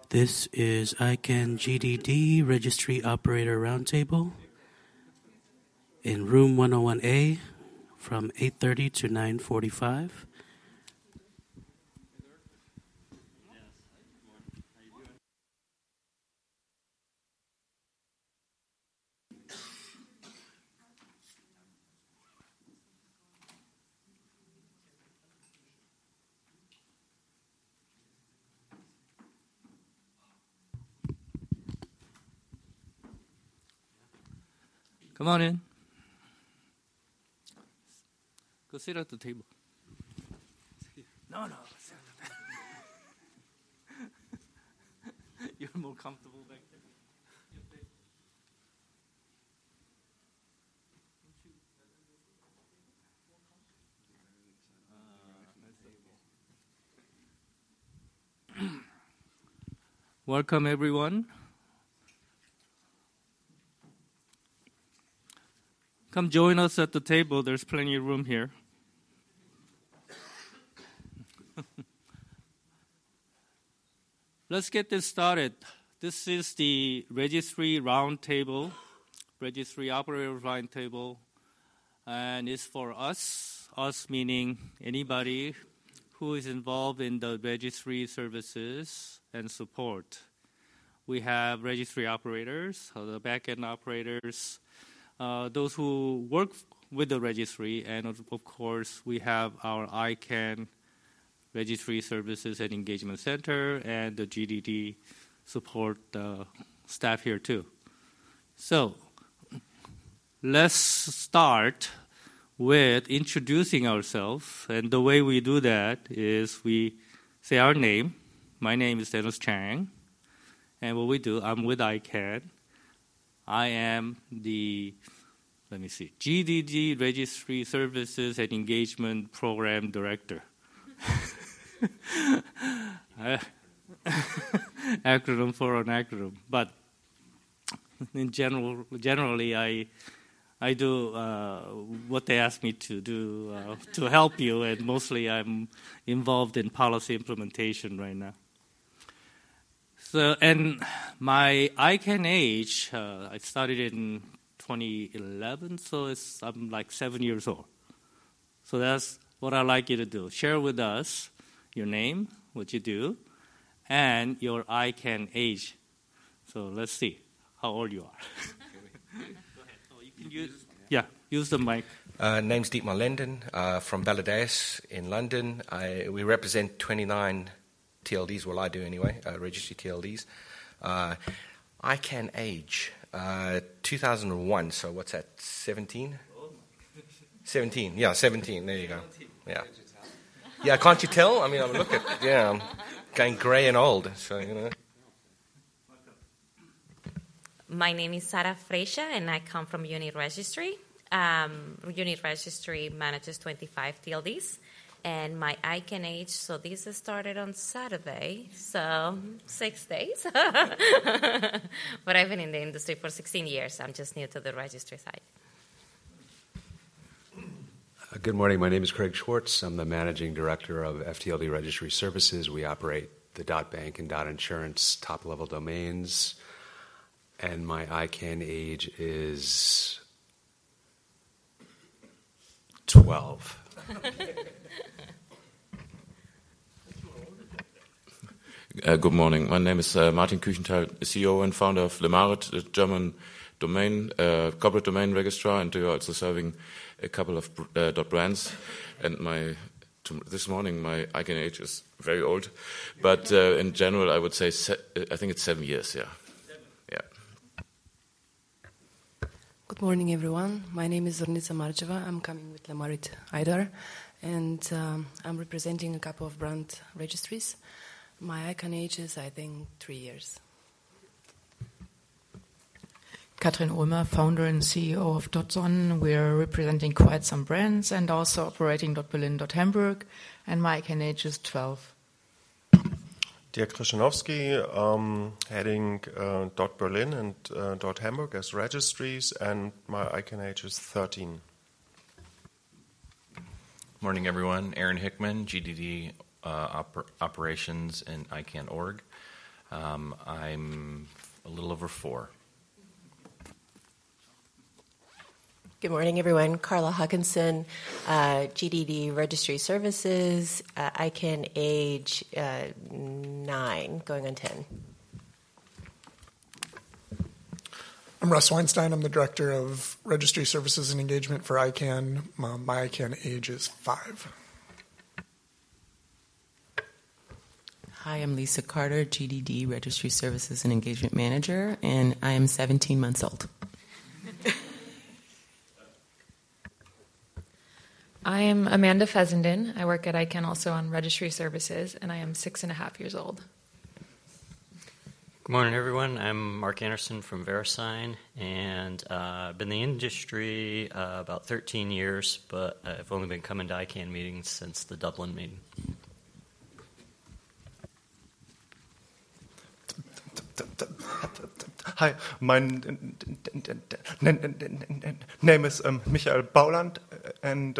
This is ICANN GDD Registry Operator Roundtable in room 101A from 8:30 to 9:45. Come on in. Go sit at the table. No. You're more comfortable back there. Welcome, everyone. Come join us at the table. There's plenty of room here. Let's get this started. This is the Registry Roundtable, Registry Operator Roundtable, and it's for us meaning anybody who is involved in the registry services and support. We have registry operators, the back-end operators, those who work with the registry, and of course we have our ICANN Registry Services and Engagement Center and the GDD support staff here too. So let's start with introducing ourselves, and the way we do that is we say our name. My name is Dennis Chang, and what we do, I'm with ICANN. I am the, GDD Registry Services and Engagement Program Director. Acronym for an acronym. But in generally, I do what they ask me to do to help you, and mostly I'm involved in policy implementation right now. So, and my ICANN age, I started in 2011, so I'm like 7 years old. So that's what I'd like you to do. Share with us your name, what you do, and your ICANN age. So let's see how old you are. Go ahead. Oh, you can use the mic. Name's Dietmar Lenden from Baladeus in London. We represent 29 TLDs, well I do anyway, registry TLDs. ICANN age, 2001, so what's that, 17? 17, yeah, 17, there you go. Yeah. Yeah, can't you tell? I mean, I'm I'm going grey and old, so, you know. My name is Sara Freixa, and I come from Unit Registry. Unit Registry manages 25 TLDs. And my ICANN age, so this started on Saturday, so 6 days. But I've been in the industry for 16 years. I'm just new to the registry side. Good morning. My name is Craig Schwartz. I'm the managing director of FTLD Registry Services. We operate the .bank and .insurance top-level domains. And my ICANN age is 12. Good morning. My name is Martin Küchenthal, CEO and founder of Lemaret, a German domain, corporate domain registrar, and we are also serving a couple of .brands. And this morning my ICANN age is very old, but in general I would say I think it's 7 years. Yeah. Good morning, everyone. My name is Zornica Marcheva. I'm coming with Lemaret IDAR, and I'm representing a couple of brand registries. My ICANN age is, I think, 3 years. Katrin Ulmer, founder and CEO of .zon. We're representing quite some brands and also operating .berlin, .hamburg, and my ICANN age is 12. Dirk Krzyżanowski, heading .berlin and .hamburg as registries, and my ICANN age is 13. Morning, everyone. Aaron Hickman, GDD operations and ICANN org. I'm a little over 4. Good morning, everyone. Carla Hawkinson, GDD Registry Services, ICANN age 9, going on 10. I'm Russ Weinstein. I'm the Director of Registry Services and Engagement for ICANN. My ICANN age is 5. Hi, I'm Lisa Carter, GDD Registry Services and Engagement Manager, and I am 17 months old. I am Amanda Fessenden. I work at ICANN also on Registry Services, and I am 6.5 years old. Good morning, everyone. I'm Mark Anderson from VeriSign, and I've been in the industry about 13 years, but I've only been coming to ICANN meetings since the Dublin meeting. Hi, my name is Michael Bauland, and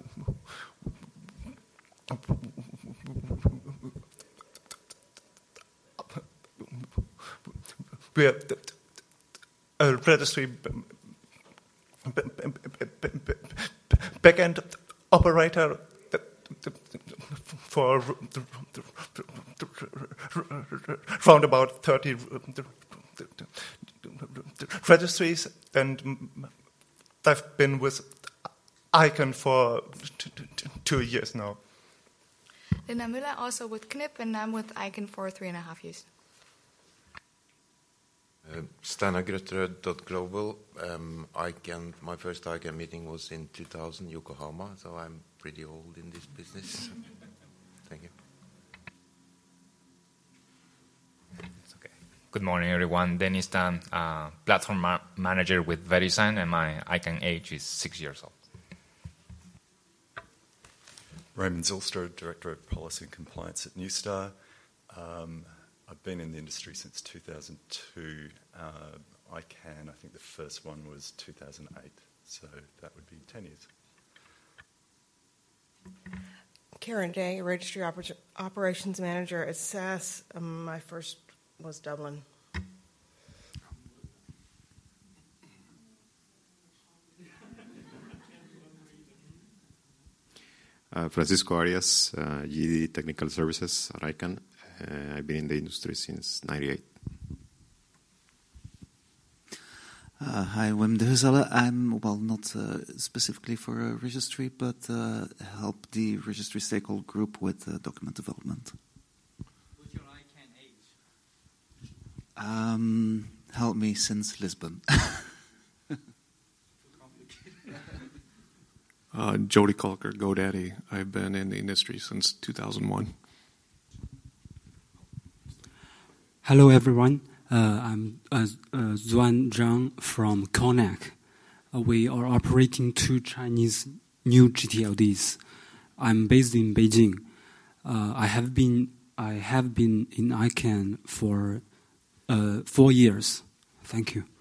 we're a registry backend operator for around about 30 registries, and I've been with ICANN for 2 years now. Linda Müller, also with KNIP, and I'm with ICANN for 3.5 years. Steinar Grøtterud, Global. ICANN, my first ICANN meeting was in 2000, Yokohama, so I'm pretty old in this business. Thank you. Good morning, everyone. Dennis Tan, platform manager with VeriSign, and my ICANN age is 6 years old. Raymond Zilstra, Director of Policy and Compliance at Newstar. I've been in the industry since 2002. ICANN, I think the first one was 2008, so that would be 10 years. Karen Day, Registry Operations Manager at SAS. My first was Dublin. Francisco Arias, GD Technical Services at ICANN. I've been in the industry since '98. Hi, Wim de Huzelle. I'm, not specifically for a registry, but help the registry stakeholder group with document development. What's your ICANN age? Help me since Lisbon. Jody Calker, GoDaddy. I've been in the industry since 2001. Hello, everyone. I'm Zuan Zhang from Konak. We are operating 2 Chinese new GTLDs. I'm based in Beijing. I have been in ICANN for 4 years. Thank you.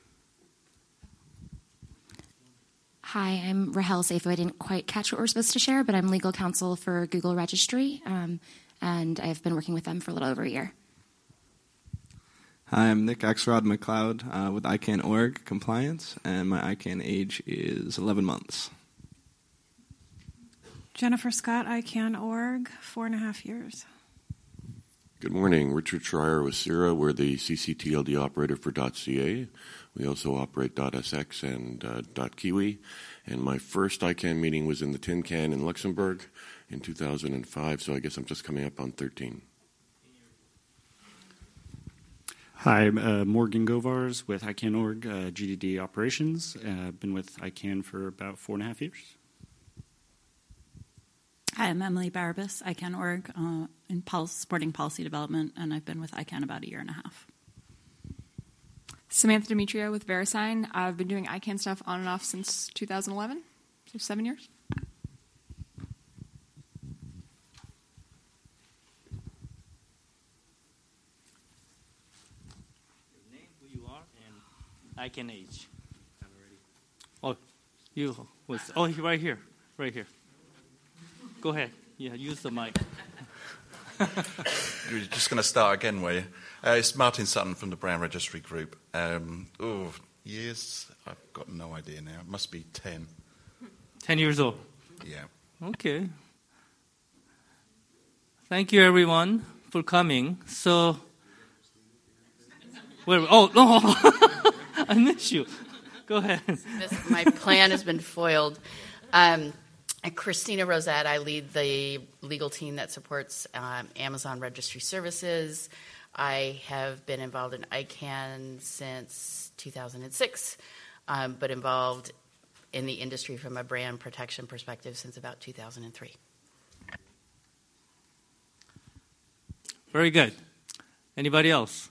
Hi, I'm Rahel Saifo. I didn't quite catch what we're supposed to share, but I'm legal counsel for Google Registry, and I've been working with them for a little over a year. Hi, I'm Nick Axelrod McLeod with ICANN Org Compliance, and my ICANN age is 11 months. Jennifer Scott, ICANN Org, 4.5 years. Good morning. Richard Schreier with CIRA. We're the CCTLD operator for .ca. We also operate .sx and .kiwi. And my first ICANN meeting was in the Tin Can in Luxembourg in 2005, so I guess I'm just coming up on 13. Hi, I'm Morgan Govars with ICANN Org, GDD Operations. I've been with ICANN for about 4.5 years. Hi, I'm Emily Barabas, ICANN Org, in supporting policy development, and I've been with ICANN about 1.5 years. Samantha Demetrio with VeriSign. I've been doing ICANN stuff on and off since 2011, so 7 years. ICANN age. Oh, you was right here. Go ahead. Yeah, use the mic. You're just going to start again, were you? It's Martin Sutton from the Brown Registry Group. Years? I've got no idea now. It must be 10. 10 years old? Yeah. Okay. Thank you, everyone, for coming. So, no, I miss you. Go ahead. My plan has been foiled. Christina Rosette, I lead the legal team that supports Amazon Registry Services. I have been involved in ICANN since 2006, but involved in the industry from a brand protection perspective since about 2003. Very good. Anybody else?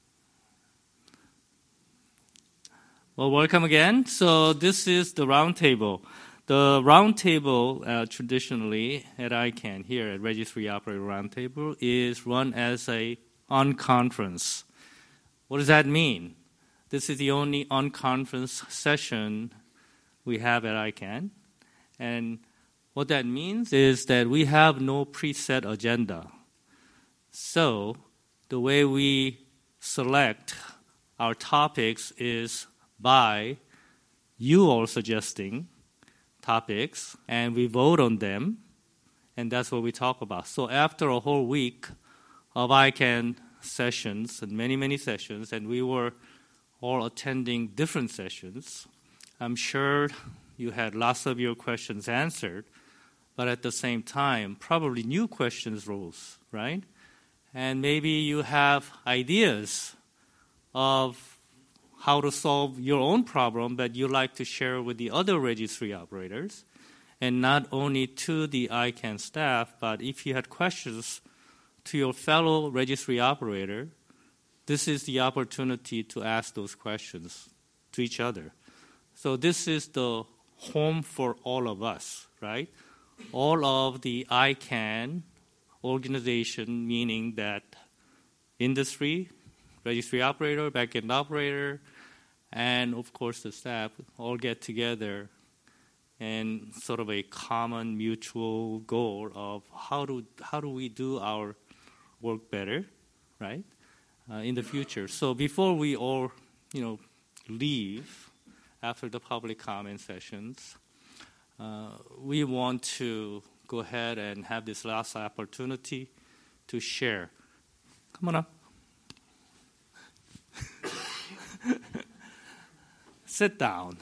Well, welcome again. So this is the roundtable. The roundtable, traditionally at ICANN, here at Registry Operator Roundtable, is run as a unconference. What does that mean? This is the only unconference session we have at ICANN. And what that means is that we have no preset agenda. So the way we select our topics is by you all suggesting topics, and we vote on them, and that's what we talk about. So after a whole week of ICANN sessions, and many, many sessions, and we were all attending different sessions, I'm sure you had lots of your questions answered, but at the same time, probably new questions rose, right? And maybe you have ideas of how to solve your own problem that you like to share with the other registry operators, and not only to the ICANN staff, but if you had questions to your fellow registry operator, this is the opportunity to ask those questions to each other. So this is the home for all of us, right? All of the ICANN organization, meaning that industry, registry operator, backend operator, and of course the staff all get together and sort of a common mutual goal of how do we do our work better, right, in the future. So before we all, leave after the public comment sessions, we want to go ahead and have this last opportunity to share. Come on up. Sit down.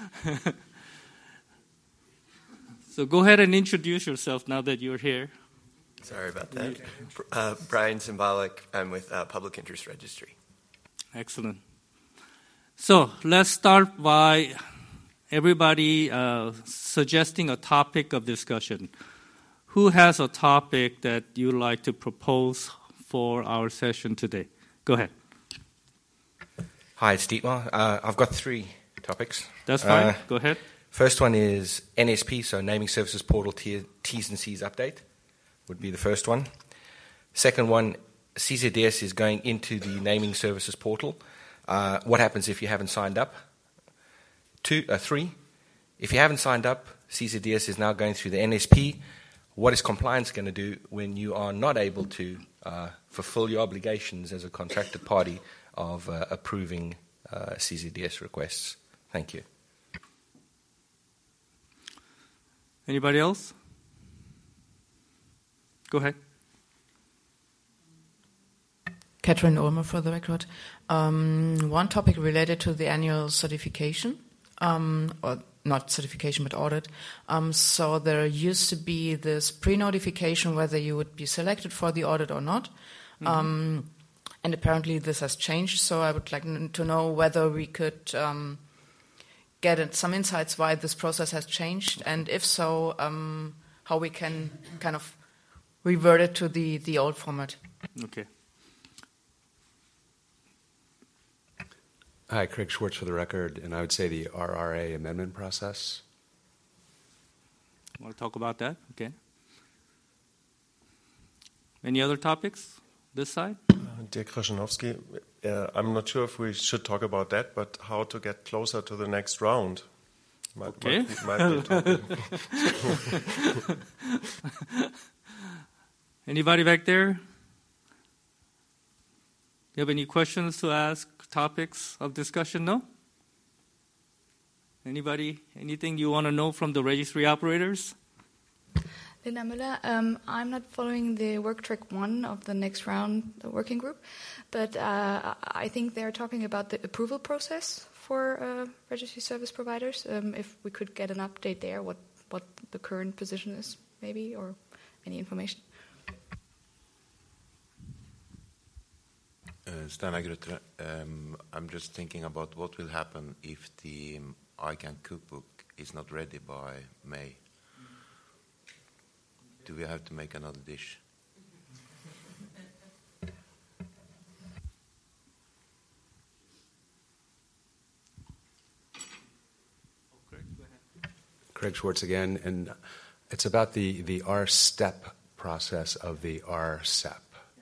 So go ahead and introduce yourself now that you're here. Sorry about that. Brian Symbolic. I'm with Public Interest Registry. Excellent. So let's start by everybody suggesting a topic of discussion. Who has a topic that you'd like to propose for our session today? Go ahead. Hi, it's Dietmar. I've got 3 topics. That's fine. Go ahead. First one is NSP, so Naming Services Portal T's and C's update would be the first one. Second one, CZDS is going into the Naming Services Portal. What happens if you haven't signed up? 3, if you haven't signed up, CZDS is now going through the NSP. What is compliance going to do when you are not able to fulfill your obligations as a contracted party of approving CZDS requests? Thank you. Anybody else? Go ahead. Catherine Ulmer for the record. One topic related to the annual certification, or not certification but audit. So there used to be this pre-notification whether you would be selected for the audit or not. Mm-hmm. And apparently this has changed, so I would like to know whether we could get some insights why this process has changed, and if so, how we can kind of revert it to the old format. Okay. Hi, Craig Schwartz for the record, and I would say the RRA amendment process. Want to talk about that? Okay. Any other topics this side? Dirk Krasznowski, I'm not sure if we should talk about that, but how to get closer to the next round. Might be a topic. Anybody back there? You have any questions to ask, topics of discussion? No? Anybody? Anything you want to know from the registry operators? Linda Müller. I'm not following the work track 1 of the next round working group, but I think they're talking about the approval process for registry service providers. If we could get an update there, what the current position is, maybe, or any information. Steinar Grutre. I'm just thinking about what will happen if the ICANN cookbook is not ready by May. Do we have to make another dish? Craig Schwartz again, and it's about the R-step process of the RCEP.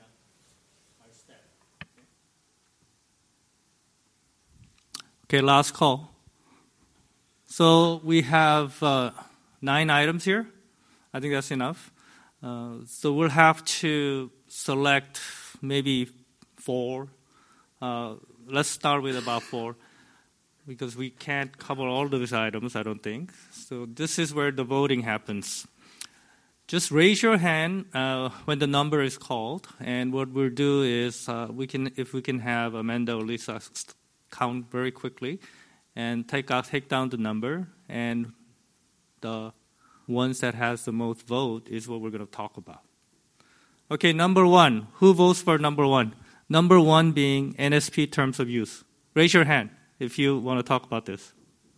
Okay, last call. So we have 9 items here. I think that's enough. So we'll have to select maybe 4. Let's start with about 4, because we can't cover all those items, I don't think. So this is where the voting happens. Just raise your hand when the number is called, and what we'll do is if we can have Amanda or Lisa count very quickly and take down the number, and the ones that has the most vote is what we're going to talk about. Okay, number 1. Who votes for number 1? Number 1 being NSP terms of use. Raise your hand if you want to talk about this.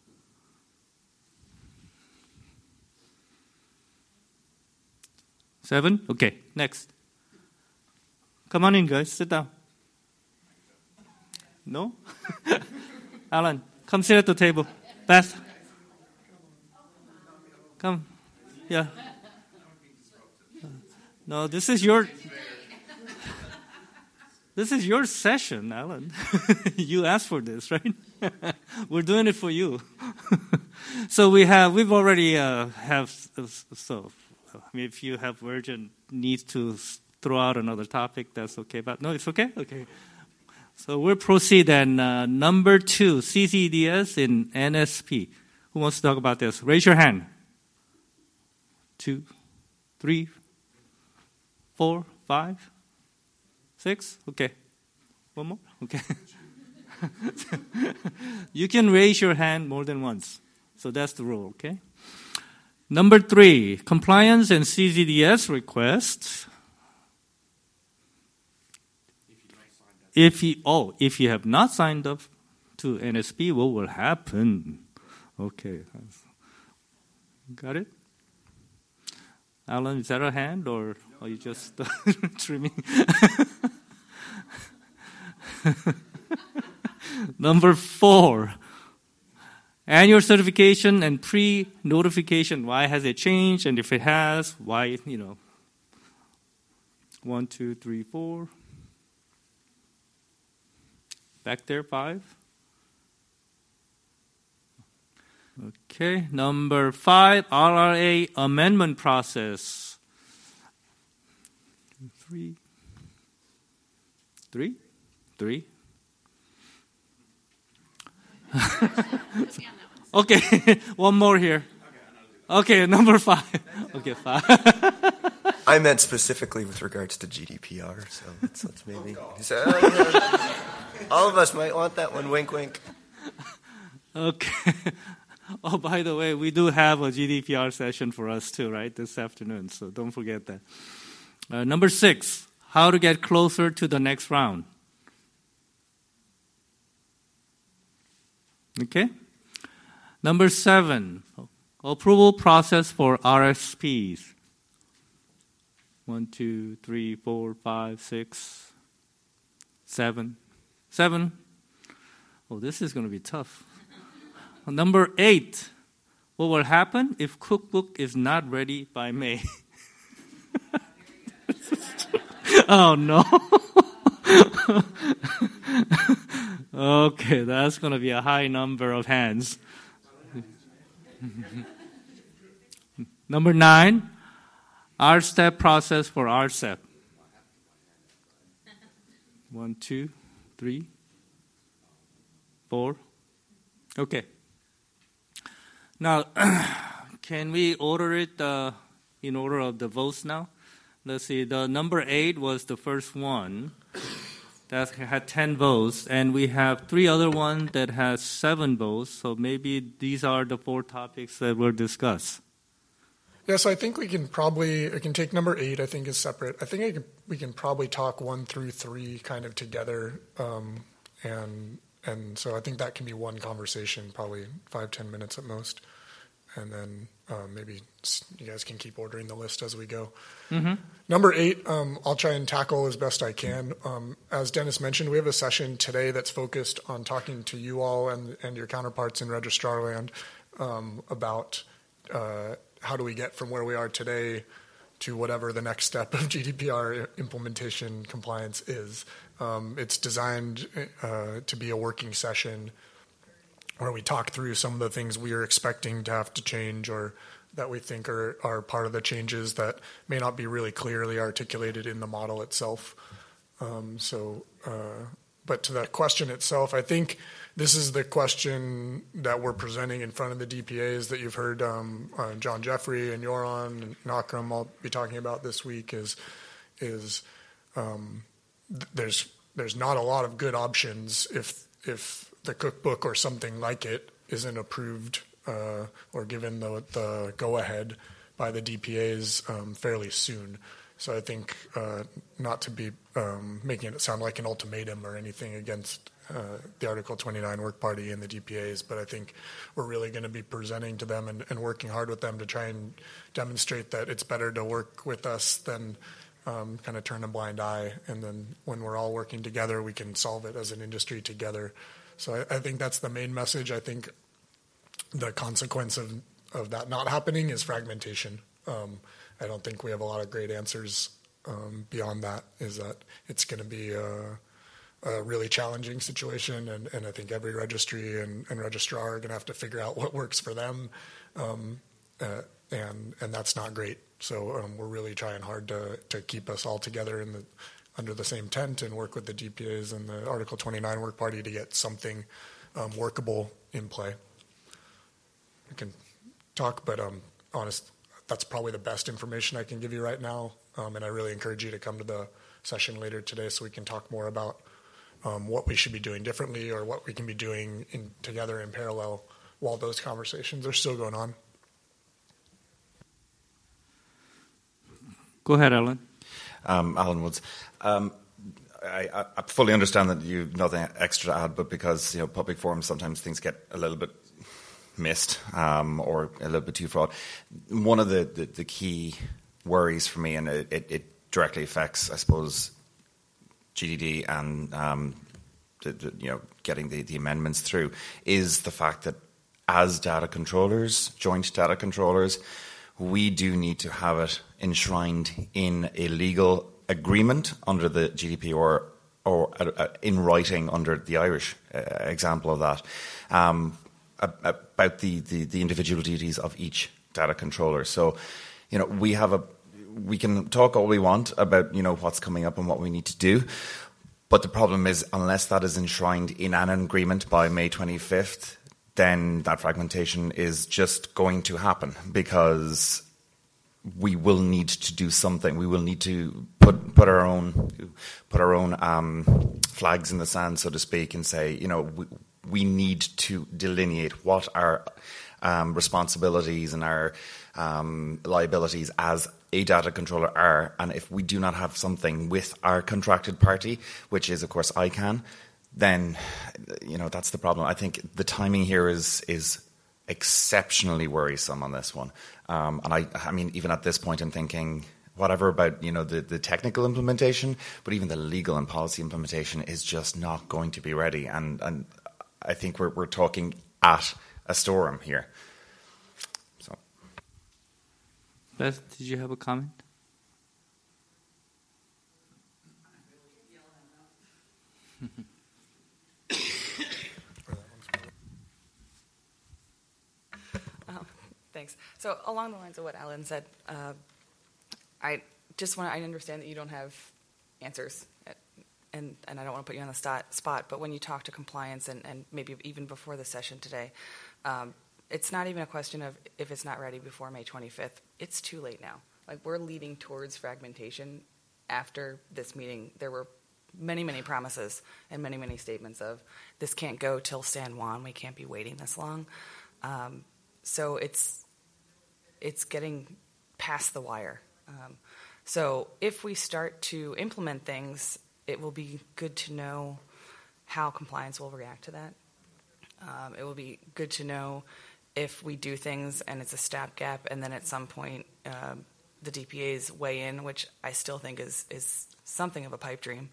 Seven? Okay, next. Come on in, guys. Sit down. No? Alan, come sit at the table. Beth. Come. Yeah. No, this is your session, Alan. You asked for this, right? We're doing it for you. So we've already so if you have urgent needs to throw out another topic, that's okay. But no, it's okay? Okay. So we'll proceed then. Number 2, CCDS in NSP. Who wants to talk about this? Raise your hand. 2, 3, 4, 5, 6. Okay. One more? Okay. You can raise your hand more than once. So that's the rule, okay? Number 3, compliance and CCDS requests. If you have not signed up to NSP, what will happen? Okay. Got it? Alan, is that a hand, or are you just trimming? Number 4, annual certification and pre-notification. Why has it changed? And if it has, why, 1, 2, 3, 4. Back there, 5. Okay, number 5, RRA amendment process. 3. Okay, one more here. Okay, number 5. Okay, 5. I meant specifically with regards to GDPR, so let's maybe. All of us might want that one. Wink, wink. Okay. Oh, by the way, we do have a GDPR session for us too, right, this afternoon, so don't forget that. Number 6, how to get closer to the next round. Okay. Number 7, approval process for RFPs. 1, 2, 3, 4, 5, 6, 7. 7. Oh, this is going to be tough. Number 8, what will happen if cookbook is not ready by May? Oh, no. Okay, that's going to be a high number of hands. Number 9, R-step process for RCEP. 1, 2, 3, 4. Okay. Now, can we order it in order of the votes now? Let's see. The number 8 was the first one that had 10 votes, and we have 3 other ones that has 7 votes. So maybe these are the 4 topics that were discussed. Yeah, so I think we can take number 8, I think, is separate. I think we can probably talk 1 through 3 kind of together. And so I think that can be one conversation, probably 5-10 minutes at most. And then maybe you guys can keep ordering the list as we go. Mm-hmm. Number 8, I'll try and tackle as best I can. As Dennis mentioned, we have a session today that's focused on talking to you all and your counterparts in Registrar Land about how do we get from where we are today to whatever the next step of GDPR implementation compliance is. It's designed to be a working session where we talk through some of the things we are expecting to have to change or that we think are part of the changes that may not be really clearly articulated in the model itself. But to that question itself, I think this is the question that we're presenting in front of the DPAs that you've heard John Jeffrey and Yoran and Nakram all be talking about this week is there's not a lot of good options if the cookbook or something like it isn't approved or given the go-ahead by the DPAs fairly soon. So I think not to be making it sound like an ultimatum or anything against the Article 29 Work Party and the DPAs, but I think we're really going to be presenting to them and working hard with them to try and demonstrate that it's better to work with us than kind of turn a blind eye. And then when we're all working together, we can solve it as an industry together. So I think that's the main message. I think the consequence of that not happening is fragmentation. I don't think we have a lot of great answers beyond that, is that it's going to be a really challenging situation, and I think every registry and registrar are going to have to figure out what works for them, and that's not great. So we're really trying hard to keep us all together under the same tent and work with the DPAs and the Article 29 Work Party to get something workable in play. I can talk, but honest, that's probably the best information I can give you right now, and I really encourage you to come to the session later today so we can talk more about what we should be doing differently or what we can be doing together in parallel while those conversations are still going on. Go ahead, Alan. Alan Woods. I fully understand that you've nothing extra to add, but because public forums, sometimes things get a little bit missed or a little bit too fraud. One of the key worries for me, and it directly affects, I suppose, GDD and getting the amendments through, is the fact that as data controllers, joint data controllers, we do need to have it enshrined in a legal agreement under the GDP or in writing under the Irish example of that, about the individual duties of each data controller. So, we can talk all we want about what's coming up and what we need to do, but the problem is unless that is enshrined in an agreement by May 25th, then that fragmentation is just going to happen, because we will need to do something. We will need to put our own flags in the sand, so to speak, and say, we need to delineate what our responsibilities and our liabilities as a data controller are. And if we do not have something with our contracted party, which is, of course, ICANN, then, that's the problem. I think the timing here is exceptionally worrisome on this one. And I mean, even at this point, I'm thinking, whatever about, the technical implementation, but even the legal and policy implementation is just not going to be ready. And I think we're talking at a storm here. So, Beth, did you have a comment? Thanks. So along the lines of what Alan said, I understand that you don't have answers, and I don't want to put you on the spot, but when you talk to compliance and maybe even before the session today, it's not even a question of if it's not ready before May 25th. It's too late now. Like, we're leading towards fragmentation. After this meeting, there were many, many promises and many, many statements of this can't go till San Juan. We can't be waiting this long. So it's getting past the wire. So if we start to implement things, it will be good to know how compliance will react to that. It will be good to know if we do things and it's a stopgap, and then at some point the DPAs weigh in, which I still think is something of a pipe dream.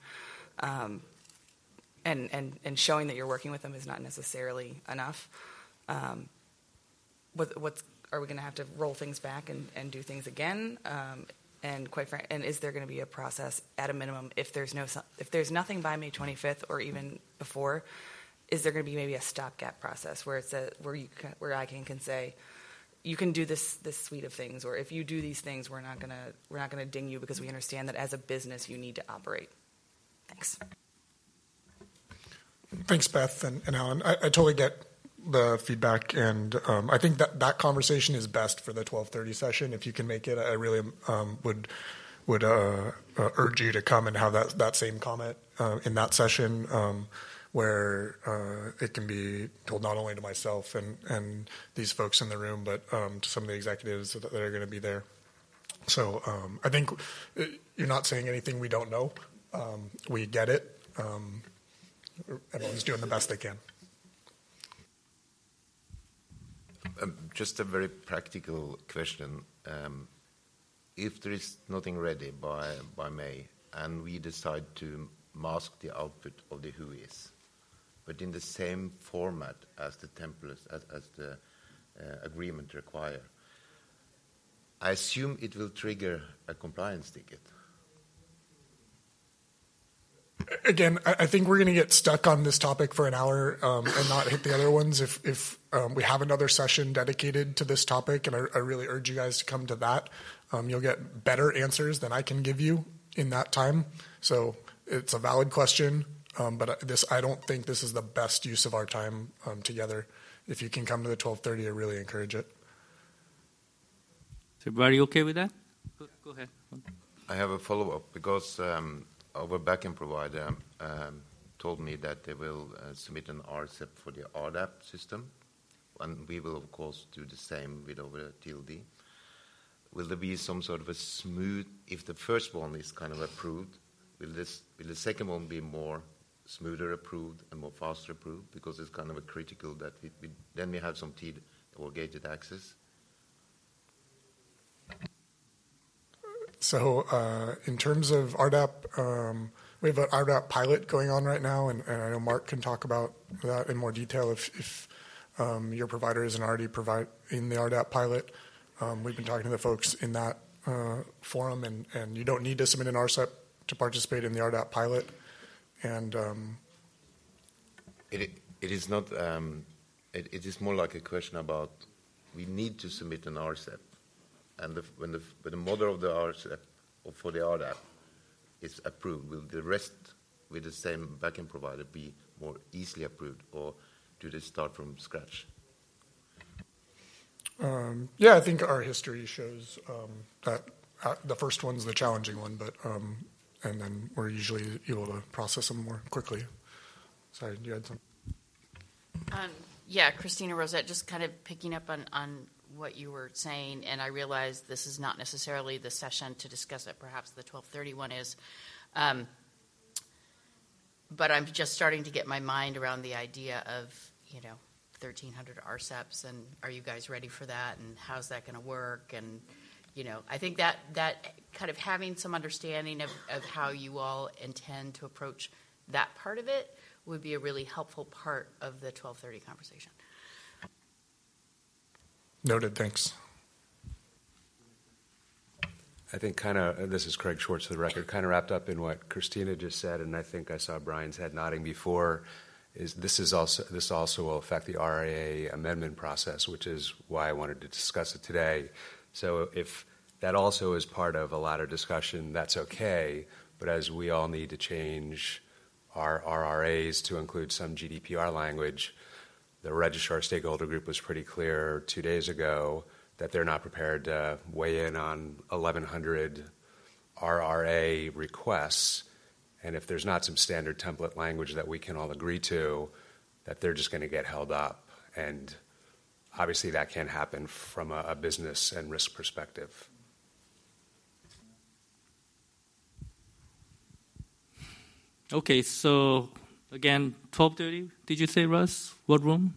And showing that you're working with them is not necessarily enough. Are we going to have to roll things back and do things again? And quite frankly, and is there going to be a process at a minimum if there's nothing by May 25th or even before? Is there going to be maybe a stopgap process where where ICANN can say, you can do this suite of things, or if you do these things, we're not gonna ding you because we understand that as a business you need to operate. Thanks. Thanks, Beth and Alan. I totally get the feedback, and I think that conversation is best for the 12:30 session. If you can make it, I really would urge you to come and have that same comment in that session, where it can be told not only to myself and these folks in the room, but to some of the executives that are going to be there. So I think you're not saying anything we don't know. We get it. Everyone's doing the best they can. Just a very practical question. If there is nothing ready by May, and we decide to mask the output of the WHOIS, but in the same format as the templates, as the agreement require, I assume it will trigger a compliance ticket. Again, I think we're going to get stuck on this topic for an hour and not hit the other ones. If we have another session dedicated to this topic, and I really urge you guys to come to that, you'll get better answers than I can give you in that time. So it's a valid question, but I don't think this is the best use of our time together. If you can come to the 12:30, I really encourage it. Is everybody okay with that? Go ahead. I have a follow-up because our backend provider told me that they will submit an RCEP for the RDAP system, and we will, of course, do the same with our TLD. Will there be some sort of a smooth, if the first one is kind of approved, will the second one be more smoother approved and more faster approved? Because it's kind of a critical that then we have some TID or gated access. So in terms of RDAP, we have an RDAP pilot going on right now, and I know Mark can talk about that in more detail if your provider isn't already in the RDAP pilot. We've been talking to the folks in that forum, and you don't need to submit an RCEP to participate in the RDAP pilot. And it is not. It is more like a question about we need to submit an RCEP. And when the model of the RCEP or for the RDAP is approved, will the rest with the same backend provider be more easily approved, or do they start from scratch? Yeah, I think our history shows that the first one's the challenging one, but and then we're usually able to process them more quickly. Sorry, you had something? Yeah, Christina Rosette, just kind of picking up on what you were saying, and I realize this is not necessarily the session to discuss it. Perhaps the 12:30 one is. But I'm just starting to get my mind around the idea of, 1,300 RCEPs, and are you guys ready for that, and how's that going to work? And, I think that kind of having some understanding of how you all intend to approach that part of it would be a really helpful part of the 12:30 conversation. Noted, thanks. I think this is Craig Schwartz for the record, kind of wrapped up in what Christina just said, and I think I saw Brian's head nodding before, this also will affect the RIA amendment process, which is why I wanted to discuss it today. So if that also is part of a lot of discussion. That's okay, but as we all need to change our RRAs to include some GDPR language, the registrar stakeholder group was pretty clear 2 days ago that they're not prepared to weigh in on 1,100 RRA requests, and if there's not some standard template language that we can all agree to, that they're just going to get held up. And obviously that can happen from a business and risk perspective. Okay, so again, 12:30, did you say, Russ? What room?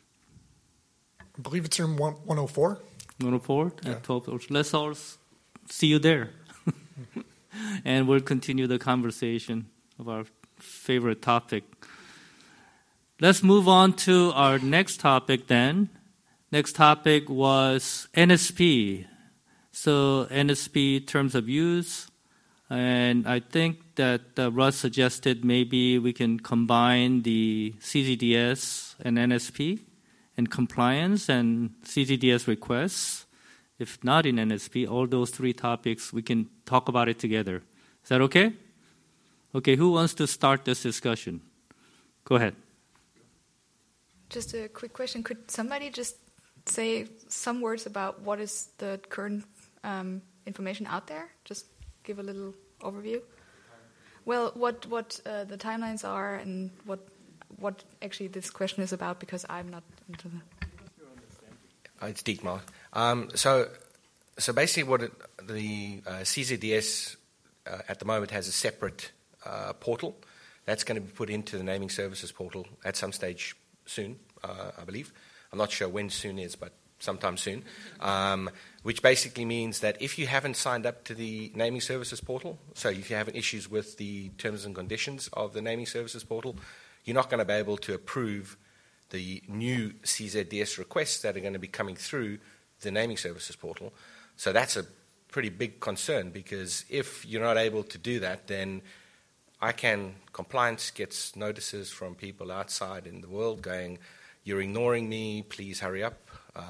I believe it's room 104. 104 at 12:30. Let's all see you there. And we'll continue the conversation of our favorite topic. Let's move on to our next topic then. Next topic was NSP. So NSP terms of use. And I think that Russ suggested maybe we can combine the CCDS and NSP and compliance and CCDS requests. If not in NSP, all those three topics, we can talk about it together. Is that okay? Okay, who wants to start this discussion? Go ahead. Just a quick question. Could somebody just say some words about what is the current information out there? Just give a little overview. Well, what the timelines are and what actually this question is about, because I'm not into the... It's Dietmar. So basically what the CZDS at the moment has a separate portal that's going to be put into the naming services portal at some stage soon, I believe. I'm not sure when soon is, but sometime soon, which basically means that if you haven't signed up to the naming services portal, so if you're having issues with the terms and conditions of the naming services portal, you're not going to be able to approve the new CZDS requests that are going to be coming through the naming services portal. So that's a pretty big concern, because if you're not able to do that, then ICANN compliance gets notices from people outside in the world going, you're ignoring me, please hurry up.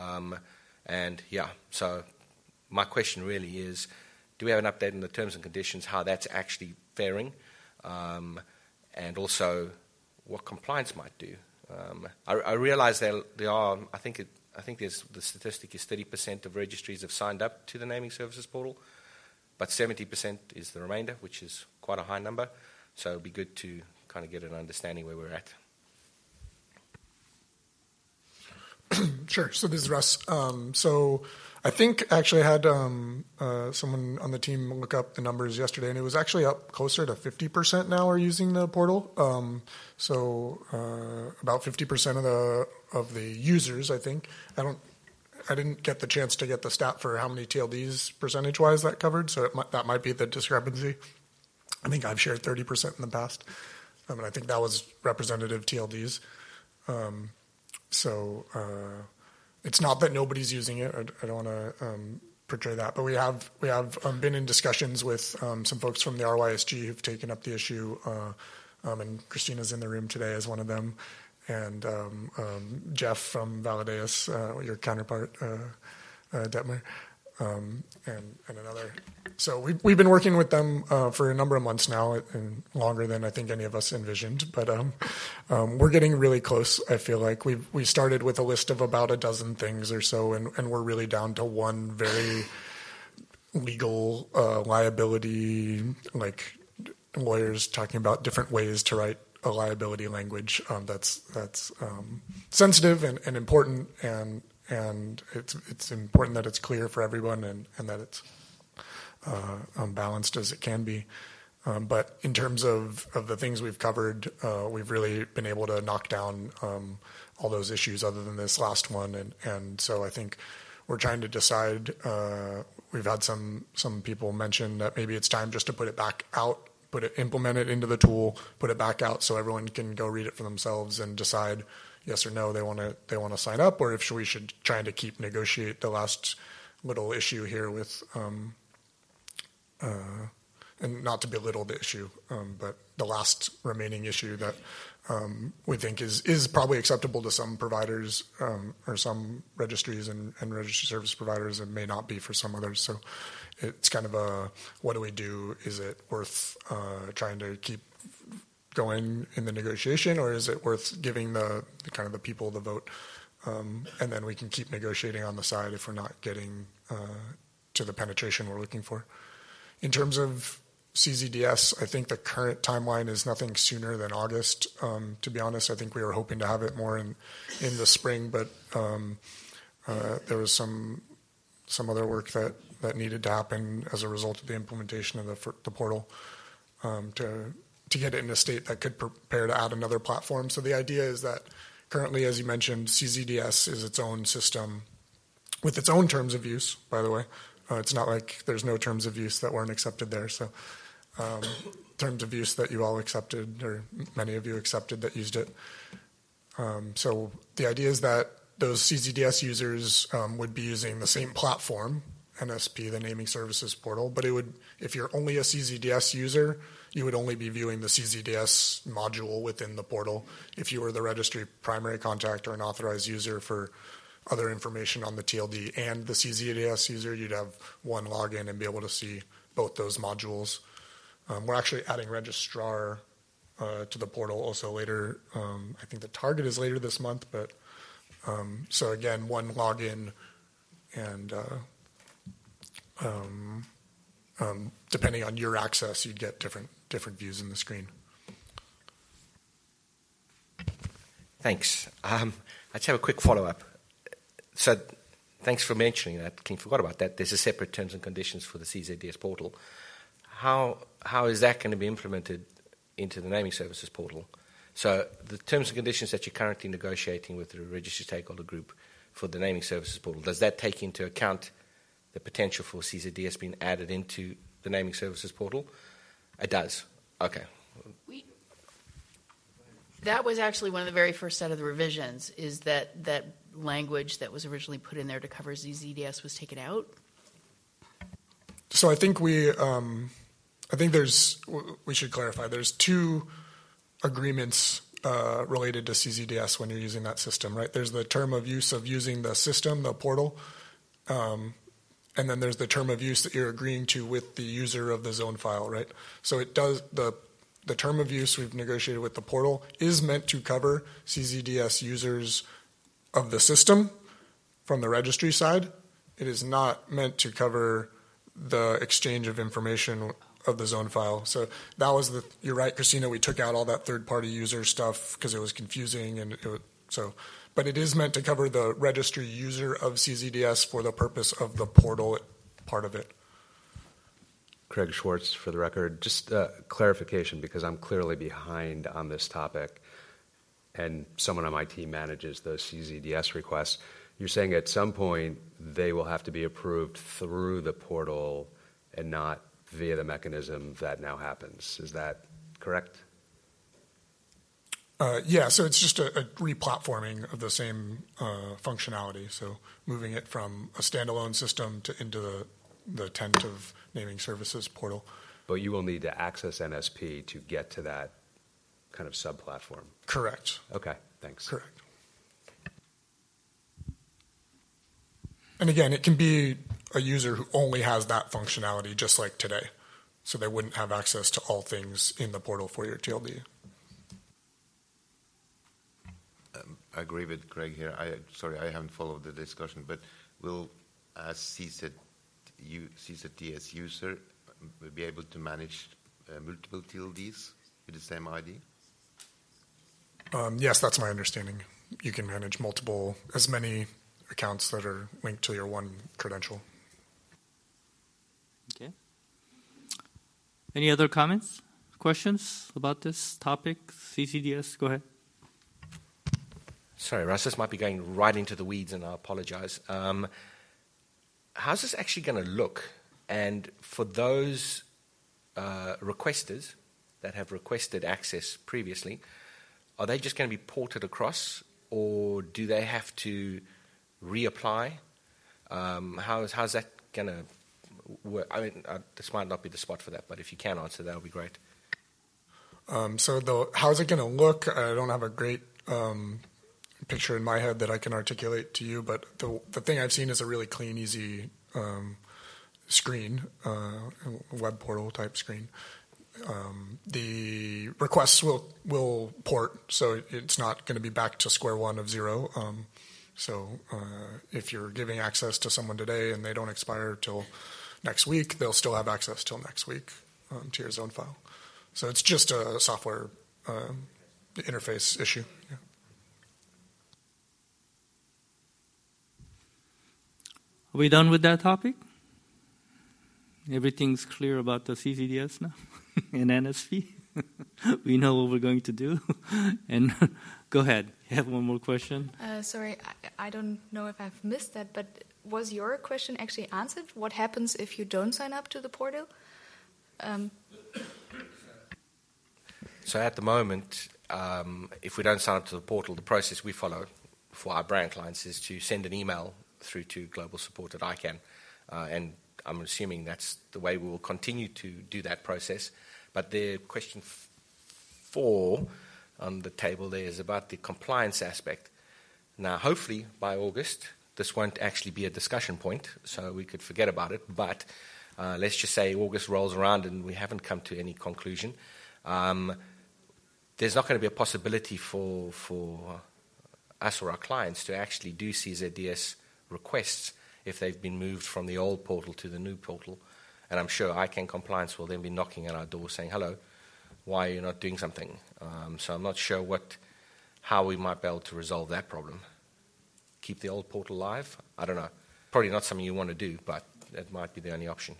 So my question really is, do we have an update on the terms and conditions, how that's actually faring, and also what compliance might do? I realize there are, I think the statistic is 30% of registries have signed up to the naming services portal, but 70% is the remainder, which is quite a high number. So it would be good to kind of get an understanding where we're at. Sure. So this is Russ. So I think actually I had someone on the team look up the numbers yesterday, and it was actually up closer to 50% now are using the portal. About 50% of the users, I think. I didn't get the chance to get the stat for how many TLDs percentage-wise that covered, so that might be the discrepancy. I think I've shared 30% in the past, and I think that was representative TLDs. It's not that nobody's using it. I don't want to portray that, but we have been in discussions with some folks from the RYSG who've taken up the issue, and Christina's in the room today as one of them, and Jeff from Valideus, your counterpart, Detmer, and another. So we've been working with them for a number of months now, and longer than I think any of us envisioned. But we're getting really close. I feel like we started with a list of about a dozen things or so, and we're really down to one very legal liability, like lawyers talking about different ways to write a liability language that's sensitive and important, and it's important that it's clear for everyone and that it's balanced as it can be. But in terms of the things we've covered, we've really been able to knock down all those issues other than this last one. And so I think we're trying to decide, we've had some people mention that maybe it's time just to put it back out, implement it into the tool, put it back out so everyone can go read it for themselves and decide yes or no they want to sign up, or if we should try to keep negotiate the last little issue here with and not to belittle the issue, but the last remaining issue that we think is probably acceptable to some providers or some registries and registry service providers, and may not be for some others. So it's kind of a, what do we do? Is it worth trying to keep going in the negotiation, or is it worth giving the kind of the people the vote, and then we can keep negotiating on the side if we're not getting to the penetration we're looking for. In terms of CZDS, I think the current timeline is nothing sooner than August. To be honest, I think we were hoping to have it more in the spring, but there was some other work that needed to happen as a result of the implementation of the portal to get it in a state that could prepare to add another platform. So the idea is that currently, as you mentioned, CZDS is its own system with its own terms of use, by the way. It's not like there's no terms of use that weren't accepted there. So terms of use that you all accepted, or many of you accepted that used it. So the idea is that those CZDS users would be using the same platform, NSP, the Naming Services Portal, but it would, if you're only a CZDS user, you would only be viewing the CZDS module within the portal. If you were the registry primary contact or an authorized user for other information on the TLD and the CZDS user, you'd have one login and be able to see both those modules. We're actually adding registrar to the portal also later. I think the target is later this month, but so again, one login, and depending on your access, you'd get different views in the screen. Thanks. I just have a quick follow-up. So thanks for mentioning that. I forgot about that. There's a separate terms and conditions for the CZDS portal. How is that going to be implemented into the Naming Services portal? So the terms and conditions that you're currently negotiating with the registry stakeholder group for the Naming Services portal, does that take into account the potential for CZDS being added into the Naming Services portal? It does. Okay. That was actually one of the very first set of the revisions, is that language that was originally put in there to cover CZDS was taken out. So I think we should clarify. There's two agreements related to CZDS when you're using that system, right? There's the term of use of using the system, the portal, and then there's the term of use that you're agreeing to with the user of the zone file, right? So it does the term of use we've negotiated with the portal is meant to cover CZDS users of the system from the registry side. It is not meant to cover the exchange of information of the zone file. So that was you're right, Christina, we took out all that third-party user stuff because it was confusing, but it is meant to cover the registry user of CZDS for the purpose of the portal part of it. Craig Schwartz, for the record. Just clarification, because I'm clearly behind on this topic, and someone on my team manages those CZDS requests. You're saying at some point they will have to be approved through the portal and not via the mechanism that now happens. Is that correct? Yeah, so it's just a replatforming of the same functionality. So moving it from a standalone system into the tent of Naming Services portal. But you will need to access NSP to get to that kind of sub-platform. Correct. Okay, thanks. Correct. And again, it can be a user who only has that functionality, just like today. So they wouldn't have access to all things in the portal for your TLD. I agree with Craig here. Sorry, I haven't followed the discussion, but will a CZDS user be able to manage multiple TLDs with the same ID? Yes, that's my understanding. You can manage as many accounts that are linked to your one credential. Okay. Any other comments, questions about this topic? CZDS, go ahead. Sorry, Russ, this might be going right into the weeds, and I apologize. How's this actually going to look? And for those requesters that have requested access previously, are they just going to be ported across, or do they have to reapply? How's that going to this might not be the spot for that, but if you can answer, that would be great. So how's it going to look? I don't have a great picture in my head that I can articulate to you, but the thing I've seen is a really clean, easy screen, web portal type screen. The requests will port, so it's not going to be back to square one of zero. So if you're giving access to someone today and they don't expire till next week, they'll still have access till next week to your zone file. So it's just a software interface issue. Yeah. Are we done with that topic? Everything's clear about the CCDS now and NSP? We know what we're going to do. And go ahead. You have one more question? Sorry, I don't know if I've missed that, but was your question actually answered? What happens if you don't sign up to the portal? So at the moment, if we don't sign up to the portal, the process we follow for our brand clients is to send an email through to global support at ICANN. And I'm assuming that's the way we will continue to do that process. But the question 4 on the table there is about the compliance aspect. Now, hopefully by August, this won't actually be a discussion point, so we could forget about it. But let's just say August rolls around and we haven't come to any conclusion. There's not going to be a possibility for us or our clients to actually do CZDS requests if they've been moved from the old portal to the new portal. And I'm sure ICANN compliance will then be knocking at our door saying, hello, why are you not doing something? So I'm not sure how we might be able to resolve that problem. Keep the old portal live? I don't know. Probably not something you want to do, but that might be the only option.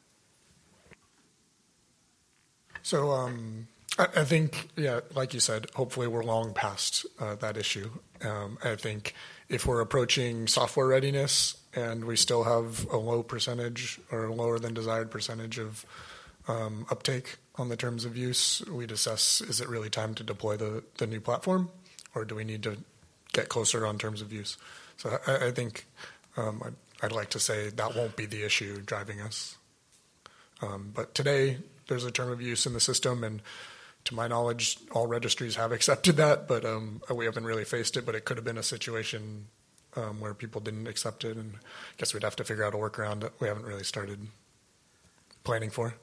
So I think, yeah, like you said, hopefully we're long past that issue. I think if we're approaching software readiness and we still have a low percentage or lower than desired percentage of uptake on the terms of use, we'd assess, is it really time to deploy the new platform, or do we need to get closer on terms of use? So I think I'd like to say that won't be the issue driving us. But today, there's a term of use in the system, and to my knowledge, all registries have accepted that, but we haven't really faced it. But it could have been a situation where people didn't accept it, and I guess we'd have to figure out a workaround that we haven't really started planning for.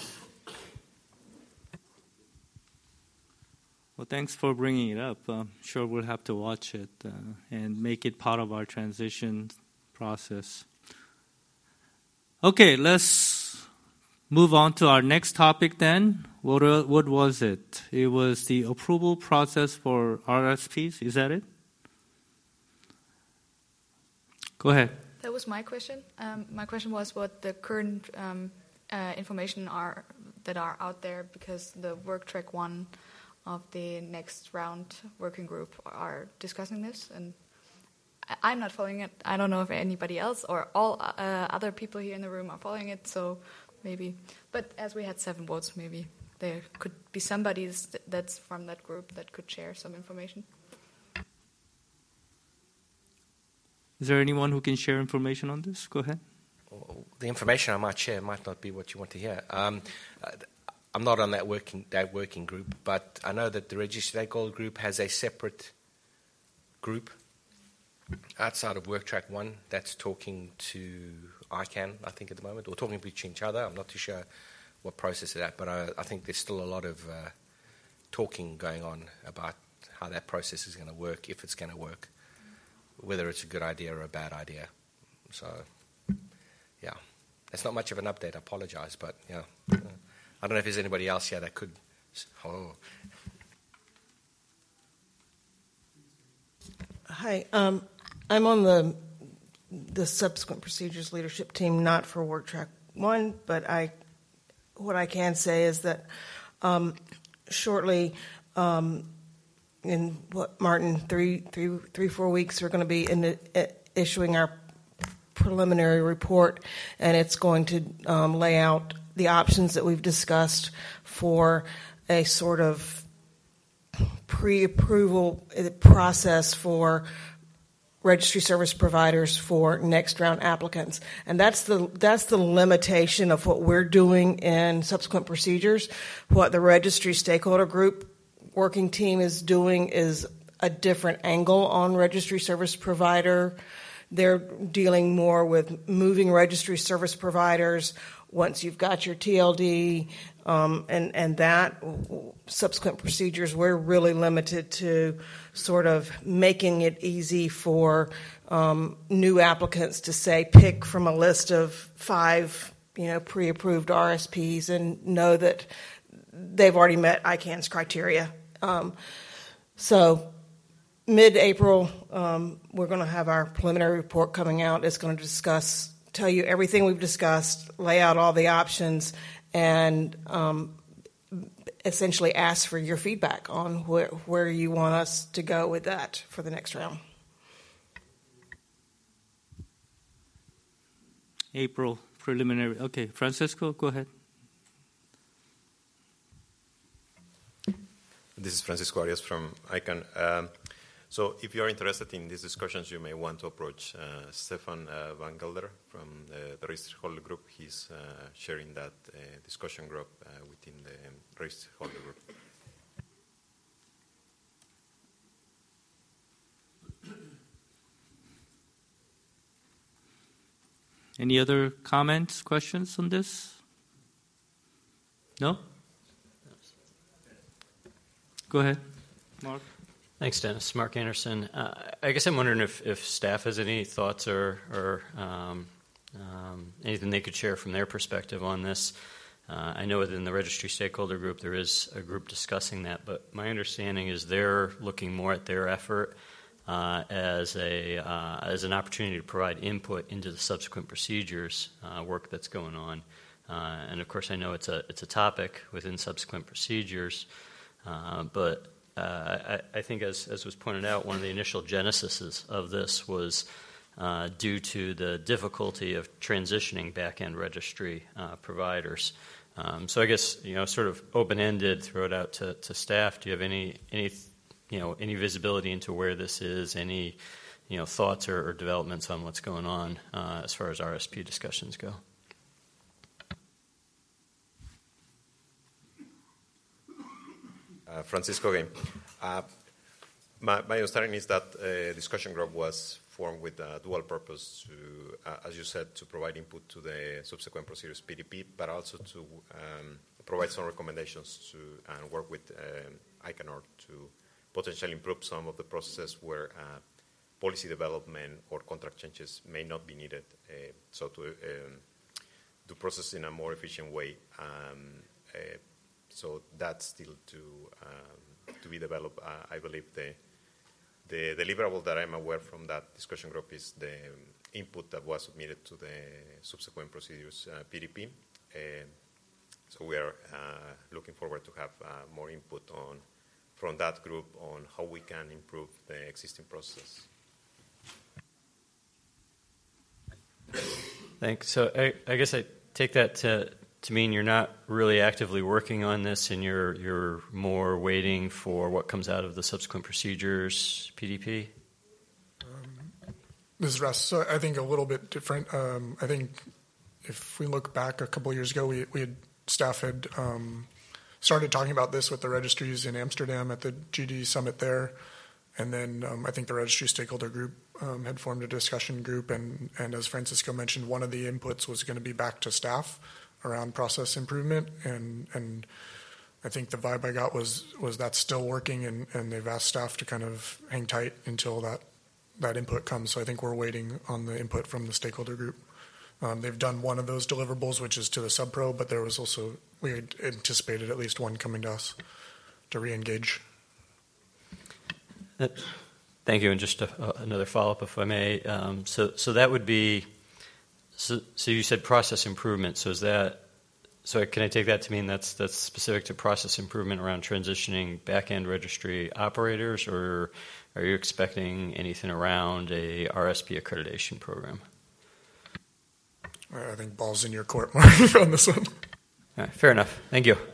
Well, thanks for bringing it up. I'm sure we'll have to watch it and make it part of our transition process. Okay, let's move on to our next topic then. What was it? It was the approval process for RSPs. Is that it? Go ahead. That was my question. My question was what the current information that are out there, because the work track 1 of the next round working group are discussing this, and I'm not following it. I don't know if anybody else or all other people here in the room are following it, so maybe. But as we had 7 votes, maybe there could be somebody that's from that group that could share some information. Is there anyone who can share information on this? Go ahead. The information I might share might not be what you want to hear. I'm not on that working group, but I know that the Registry Stakeholder Group has a separate group outside of Work Track 1 that's talking to ICANN, I think, at the moment, or talking to each other. I'm not too sure what process it's at, but I think there's still a lot of talking going on about how that process is going to work, if it's going to work, whether it's a good idea or a bad idea. So, yeah, that's not much of an update. I apologize, but, yeah. I don't know if there's anybody else here that could. Oh. Hi, I'm on the subsequent procedures leadership team, not for Work Track 1, but what I can say is that shortly, in what, Martin, 3-4 weeks, we're going to be issuing our preliminary report, and it's going to lay out the options that we've discussed for a sort of pre-approval process for registry service providers for next round applicants. And that's the limitation of what we're doing in subsequent procedures. What the registry stakeholder group working team is doing is a different angle on registry service provider. They're dealing more with moving registry service providers once you've got your TLD and that subsequent procedures. We're really limited to sort of making it easy for new applicants to say pick from a list of 5 pre-approved RSPs and know that they've already met ICANN's criteria. So mid-April, we're going to have our preliminary report coming out. It's going to tell you everything we've discussed, lay out all the options, and essentially ask for your feedback on where you want us to go with that for the next round. April preliminary. Okay, Francisco, go ahead. This is Francisco Arias from ICANN. So if you're interested in these discussions, you may want to approach Stefan Van Gelder from the Registry Holder Group. He's sharing that discussion group within the Registry Holder Group. Any other comments, questions on this? No? Go ahead, Mark. Thanks, Dennis. Mark Anderson. I guess I'm wondering if staff has any thoughts or anything they could share from their perspective on this. I know within the registry stakeholder group there is a group discussing that, but my understanding is they're looking more at their effort as an opportunity to provide input into the subsequent procedures work that's going on. And of course, I know it's a topic within subsequent procedures, but I think, as was pointed out, one of the initial genesises of this was due to the difficulty of transitioning back-end registry providers. So I guess, sort of open-ended, throw it out to staff. Do you have any visibility into where this is? Any thoughts or developments on what's going on as far as RSP discussions go? Francisco again. My understanding is that a discussion group was formed with a dual purpose to, as you said, to provide input to the subsequent procedures PDP, but also to provide some recommendations to and work with ICANN to potentially improve some of the processes where policy development or contract changes may not be needed. So to do process in a more efficient way. So that's still to be developed. I believe the deliverable that I'm aware from that discussion group is the input that was submitted to the subsequent procedures PDP. So we are looking forward to have more input from that group on how we can improve the existing process. Thanks. So I guess I take that to mean you're not really actively working on this, and you're more waiting for what comes out of the subsequent procedures PDP? This is Russ. So I think a little bit different. I think if we look back a couple of years ago, staff had started talking about this with the registries in Amsterdam at the GD summit there. And then I think the registry stakeholder group had formed a discussion group. And as Francisco mentioned, one of the inputs was going to be back to staff around process improvement, and I think the vibe I got was that's still working, and they've asked staff to kind of hang tight until that input comes. So I think we're waiting on the input from the stakeholder group. They've done one of those deliverables, which is to the sub-pro, but there was also, we had anticipated at least one coming to us to re-engage. Thank you, and just another follow-up, if I may. So that would be, so you said process improvement. So is that, so can I take that to mean that's specific to process improvement around transitioning back-end registry operators, or are you expecting anything around a RSP accreditation program? I think ball's in your court, Mark, on this one. All right, fair enough. Thank you.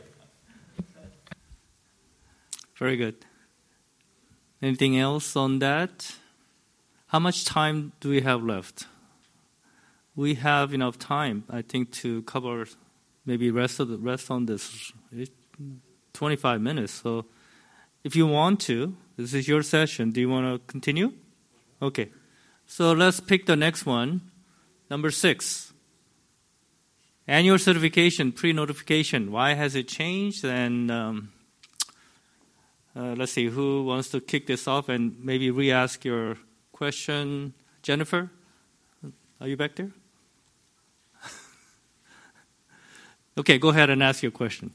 Very good. Anything else on that? How much time do we have left? We have enough time, I think, to cover maybe rest on this 25 minutes. So if you want to, this is your session. Do you want to continue? Okay. So let's pick the next one. Number 6. Annual certification, pre-notification. Why has it changed? And let's see, who wants to kick this off and maybe re-ask your question? Jennifer, are you back there? Okay, go ahead and ask your question.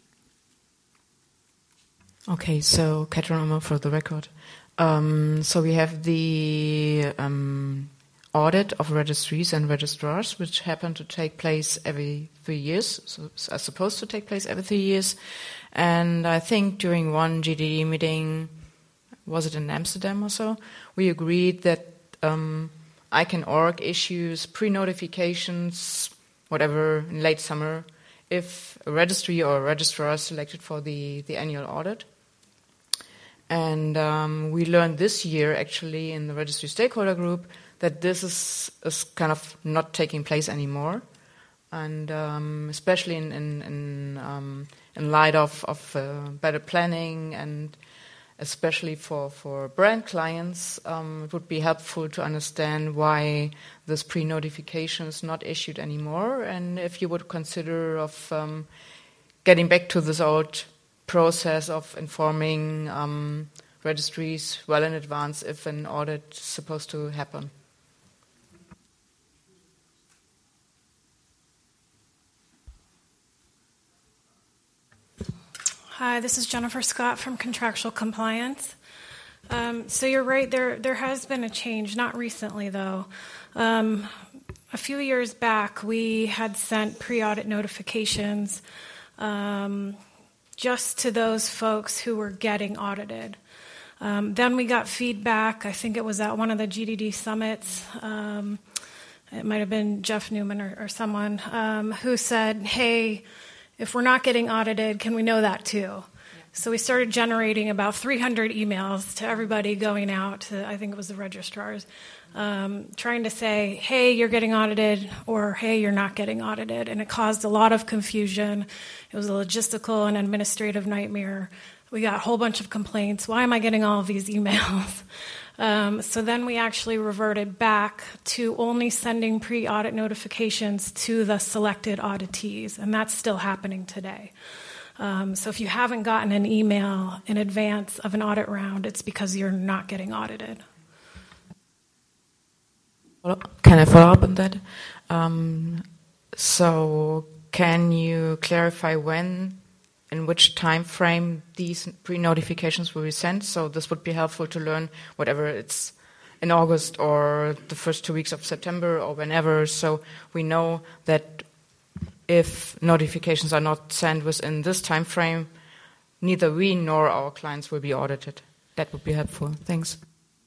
Okay, so Katrin Ulmer for the record. So we have the audit of registries and registrars, which happen to take place every 3 years, so are supposed to take place every 3 years. And I think during one GDD meeting, was it in Amsterdam or so, we agreed that ICANN.org issues pre-notifications, whatever, in late summer, if a registry or a registrar is selected for the annual audit. And we learned this year, actually, in the registry stakeholder group, that this is kind of not taking place anymore. And especially in light of better planning, and especially for brand clients, it would be helpful to understand why this pre-notification is not issued anymore, and if you would consider of getting back to this old process of informing registries well in advance if an audit is supposed to happen. Hi, this is Jennifer Scott from Contractual Compliance. So you're right, there has been a change, not recently though. A few years back, we had sent pre-audit notifications just to those folks who were getting audited. Then we got feedback, I think it was at one of the GDD summits, it might have been Jeff Newman or someone, who said, hey, if we're not getting audited, can we know that too? Yeah. So we started generating about 300 emails to everybody going out to, I think it was the registrars, trying to say, hey, you're getting audited, or hey, you're not getting audited. And it caused a lot of confusion. It was a logistical and administrative nightmare. We got a whole bunch of complaints. Why am I getting all of these emails? So then we actually reverted back to only sending pre-audit notifications to the selected auditees, and that's still happening today. So if you haven't gotten an email in advance of an audit round, it's because you're not getting audited. Can I follow up on that? So can you clarify when, in which time frame these pre-notifications will be sent? So this would be helpful to learn, whatever it's in August or the first 2 weeks of September or whenever, so we know that if notifications are not sent within this time frame, neither we nor our clients will be audited. That would be helpful. Thanks.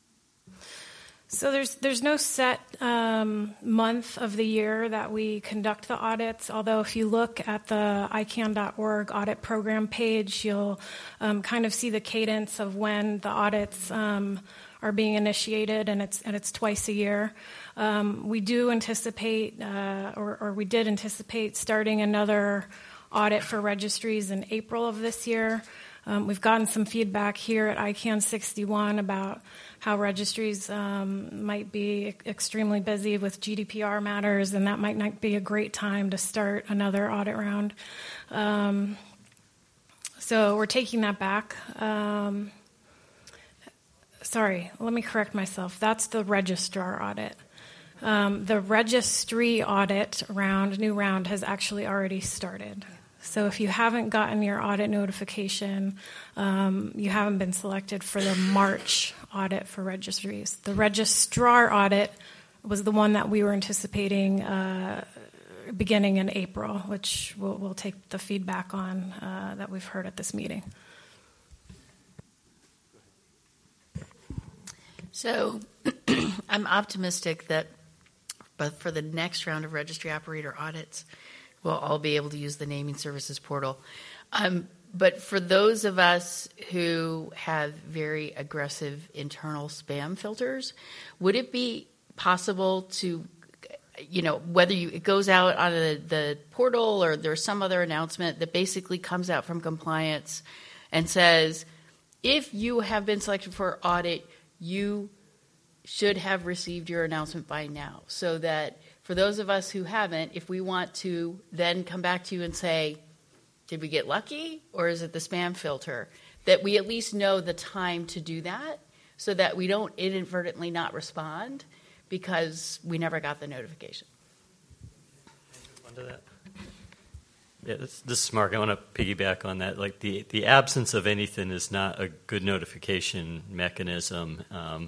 So there's no set month of the year that we conduct the audits, although if you look at the ICANN.org audit program page, you'll kind of see the cadence of when the audits are being initiated, and it's twice a year. We do anticipate, or we did anticipate, starting another audit for registries in April of this year. We've gotten some feedback here at ICANN 61 about how registries might be extremely busy with GDPR matters, and that might not be a great time to start another audit round. So we're taking that back. Sorry, let me correct myself. That's the registrar audit. The registry audit new round has actually already started. So if you haven't gotten your audit notification, you haven't been selected for the March audit for registries. The registrar audit was the one that we were anticipating beginning in April, which we'll take the feedback on that we've heard at this meeting. So I'm optimistic that but for the next round of registry operator audits, we'll all be able to use the naming services portal. But for those of us who have very aggressive internal spam filters, would it be possible to, whether it goes out on the portal or there's some other announcement that basically comes out from compliance and says, if you have been selected for audit, you should have received your announcement by now, so that for those of us who haven't, if we want to then come back to you and say, did we get lucky or is it the spam filter, that we at least know the time to do that so that we don't inadvertently not respond because we never got the notification. Onto that. Yeah, this is Mark. I want to piggyback on that. Like the absence of anything is not a good notification mechanism.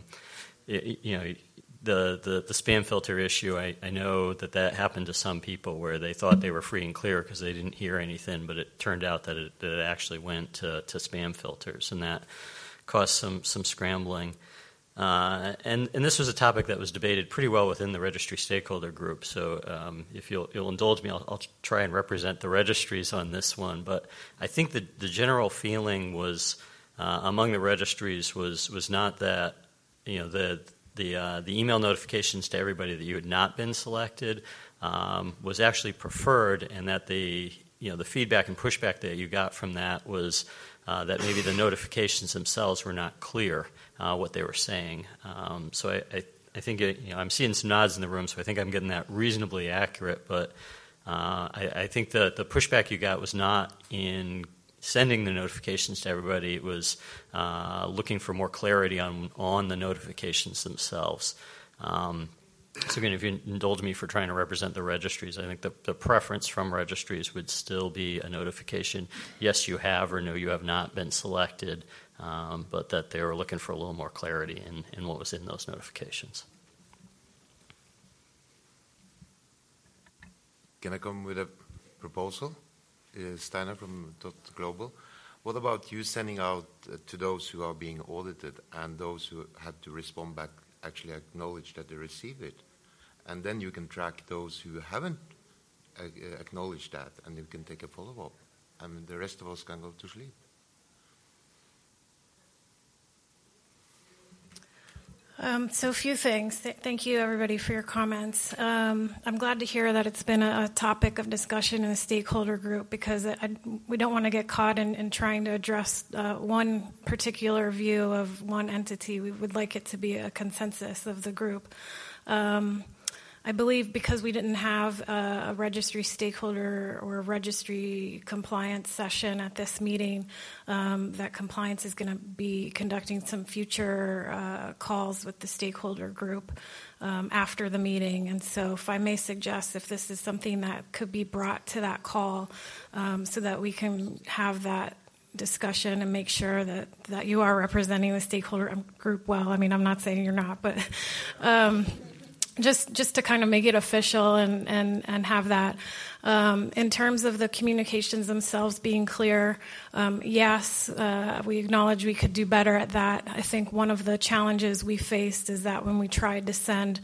The spam filter issue, I know that happened to some people where they thought they were free and clear because they didn't hear anything, but it turned out that it actually went to spam filters, and that caused some scrambling. And this was a topic that was debated pretty well within the registry stakeholder group. So if you'll indulge me, I'll try and represent the registries on this one. But I think the general feeling was among the registries was not that the email notifications to everybody that you had not been selected was actually preferred, and that the feedback and pushback that you got from that was that maybe the notifications themselves were not clear what they were saying. So I think I'm seeing some nods in the room, so I think I'm getting that reasonably accurate. But I think the pushback you got was not in sending the notifications to everybody. It was looking for more clarity on the notifications themselves. So again, if you indulge me for trying to represent the registries, I think the preference from registries would still be a notification, yes, you have, or no, you have not been selected, but that they were looking for a little more clarity in what was in those notifications. Can I come with a proposal? Steiner from .global. What about you sending out to those who are being audited and those who had to respond back actually acknowledge that they received it? And then you can track those who haven't acknowledged that, and you can take a follow-up. And the rest of us can go to sleep. So a few things. Thank you, everybody, for your comments. I'm glad to hear that it's been a topic of discussion in the stakeholder group, because we don't want to get caught in trying to address one particular view of one entity. We would like it to be a consensus of the group. I believe because we didn't have a registry stakeholder or a registry compliance session at this meeting, that compliance is going to be conducting some future calls with the stakeholder group after the meeting. And so if I may suggest, if this is something that could be brought to that call so that we can have that discussion and make sure that you are representing the stakeholder group well. I mean, I'm not saying you're not, but just to kind of make it official and have that. In terms of the communications themselves being clear, yes, we acknowledge we could do better at that. I think one of the challenges we faced is that when we tried to send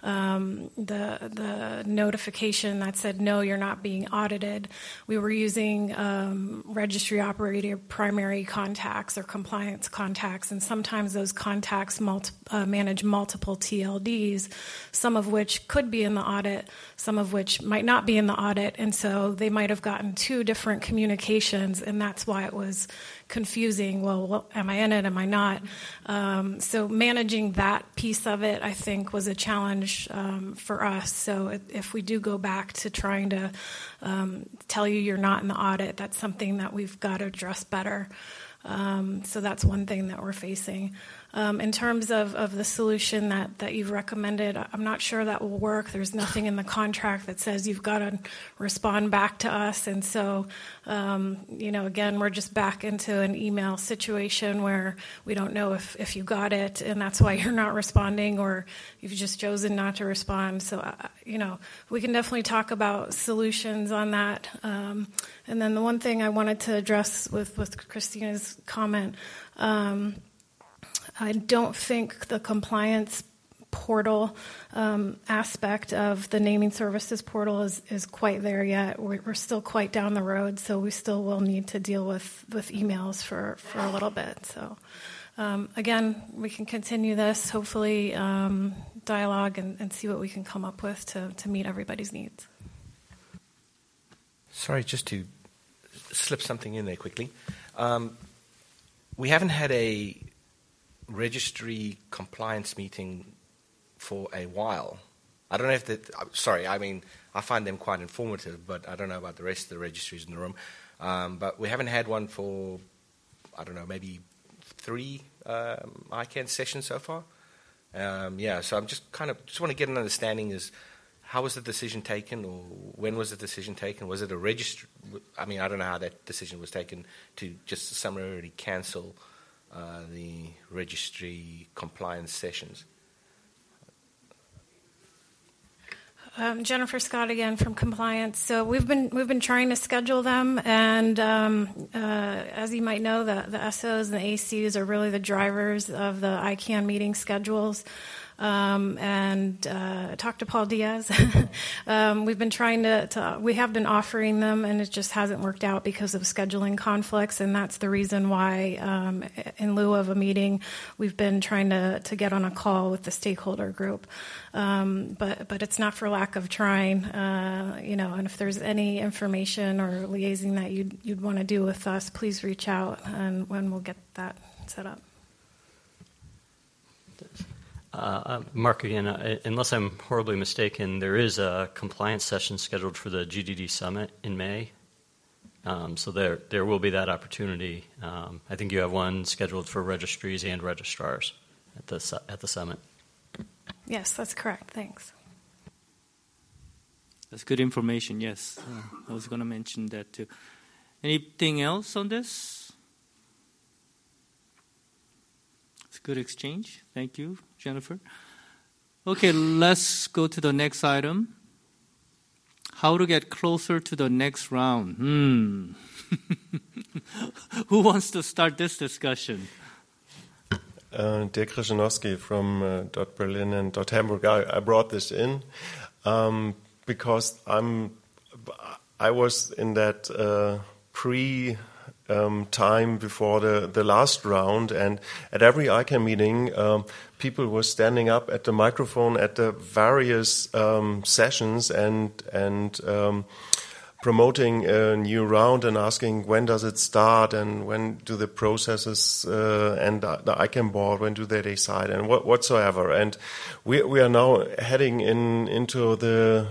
the notification that said, no, you're not being audited, we were using registry operator primary contacts or compliance contacts, and sometimes those contacts manage multiple TLDs, some of which could be in the audit, some of which might not be in the audit, and so they might have gotten two different communications, and that's why it was confusing. Well, am I in it? Am I not? So managing that piece of it, I think, was a challenge for us. So if we do go back to trying to tell you you're not in the audit, that's something that we've got to address better. So that's one thing that we're facing. In terms of the solution that you've recommended, I'm not sure that will work. There's nothing in the contract that says you've got to respond back to us. And so, again, we're just back into an email situation where we don't know if you got it, and that's why you're not responding, or you've just chosen not to respond. So, we can definitely talk about solutions on that. And then the one thing I wanted to address with Christina's comment, I don't think the compliance portal aspect of the naming services portal is quite there yet. We're still quite down the road, so we still will need to deal with emails for a little bit. So again, we can continue this, hopefully dialogue and see what we can come up with to meet everybody's needs. Sorry, just to slip something in there quickly. We haven't had a registry compliance meeting for a while. I don't know if that. Sorry, I mean, I find them quite informative, but I don't know about the rest of the registries in the room. But we haven't had one for, I don't know, maybe 3 ICANN sessions so far. So I'm just want to get an understanding is how was the decision taken, or when was the decision taken? Was it a registry? I mean, I don't know how that decision was taken to just summarily cancel the registry compliance sessions. Jennifer Scott again from compliance. So we've been trying to schedule them, and as you might know, the SOs and the ACs are really the drivers of the ICANN meeting schedules. And talk to Paul Diaz. We've been trying we have been offering them, and it just hasn't worked out because of scheduling conflicts, and that's the reason why, in lieu of a meeting, we've been trying to get on a call with the stakeholder group. But it's not for lack of trying, and if there's any information or liaising that you'd want to do with us, please reach out, and when we'll get that set up. Mark, again, unless I'm horribly mistaken, there is a compliance session scheduled for the GDD Summit in May. So there will be that opportunity. I think you have one scheduled for registries and registrars at the summit. Yes, that's correct. Thanks. That's good information, yes. I was going to mention that too. Anything else on this? It's a good exchange. Thank you, Jennifer. Okay, let's go to the next item. How to get closer to the next round. Who wants to start this discussion? Dirk Krzyżanowski from .Berlin and .Hamburg. I brought this in because I was in that time before the last round, and at every ICANN meeting, people were standing up at the microphone at the various sessions and promoting a new round and asking when does it start and when do the processes and the ICANN board, when do they decide and whatsoever. And we are now heading into the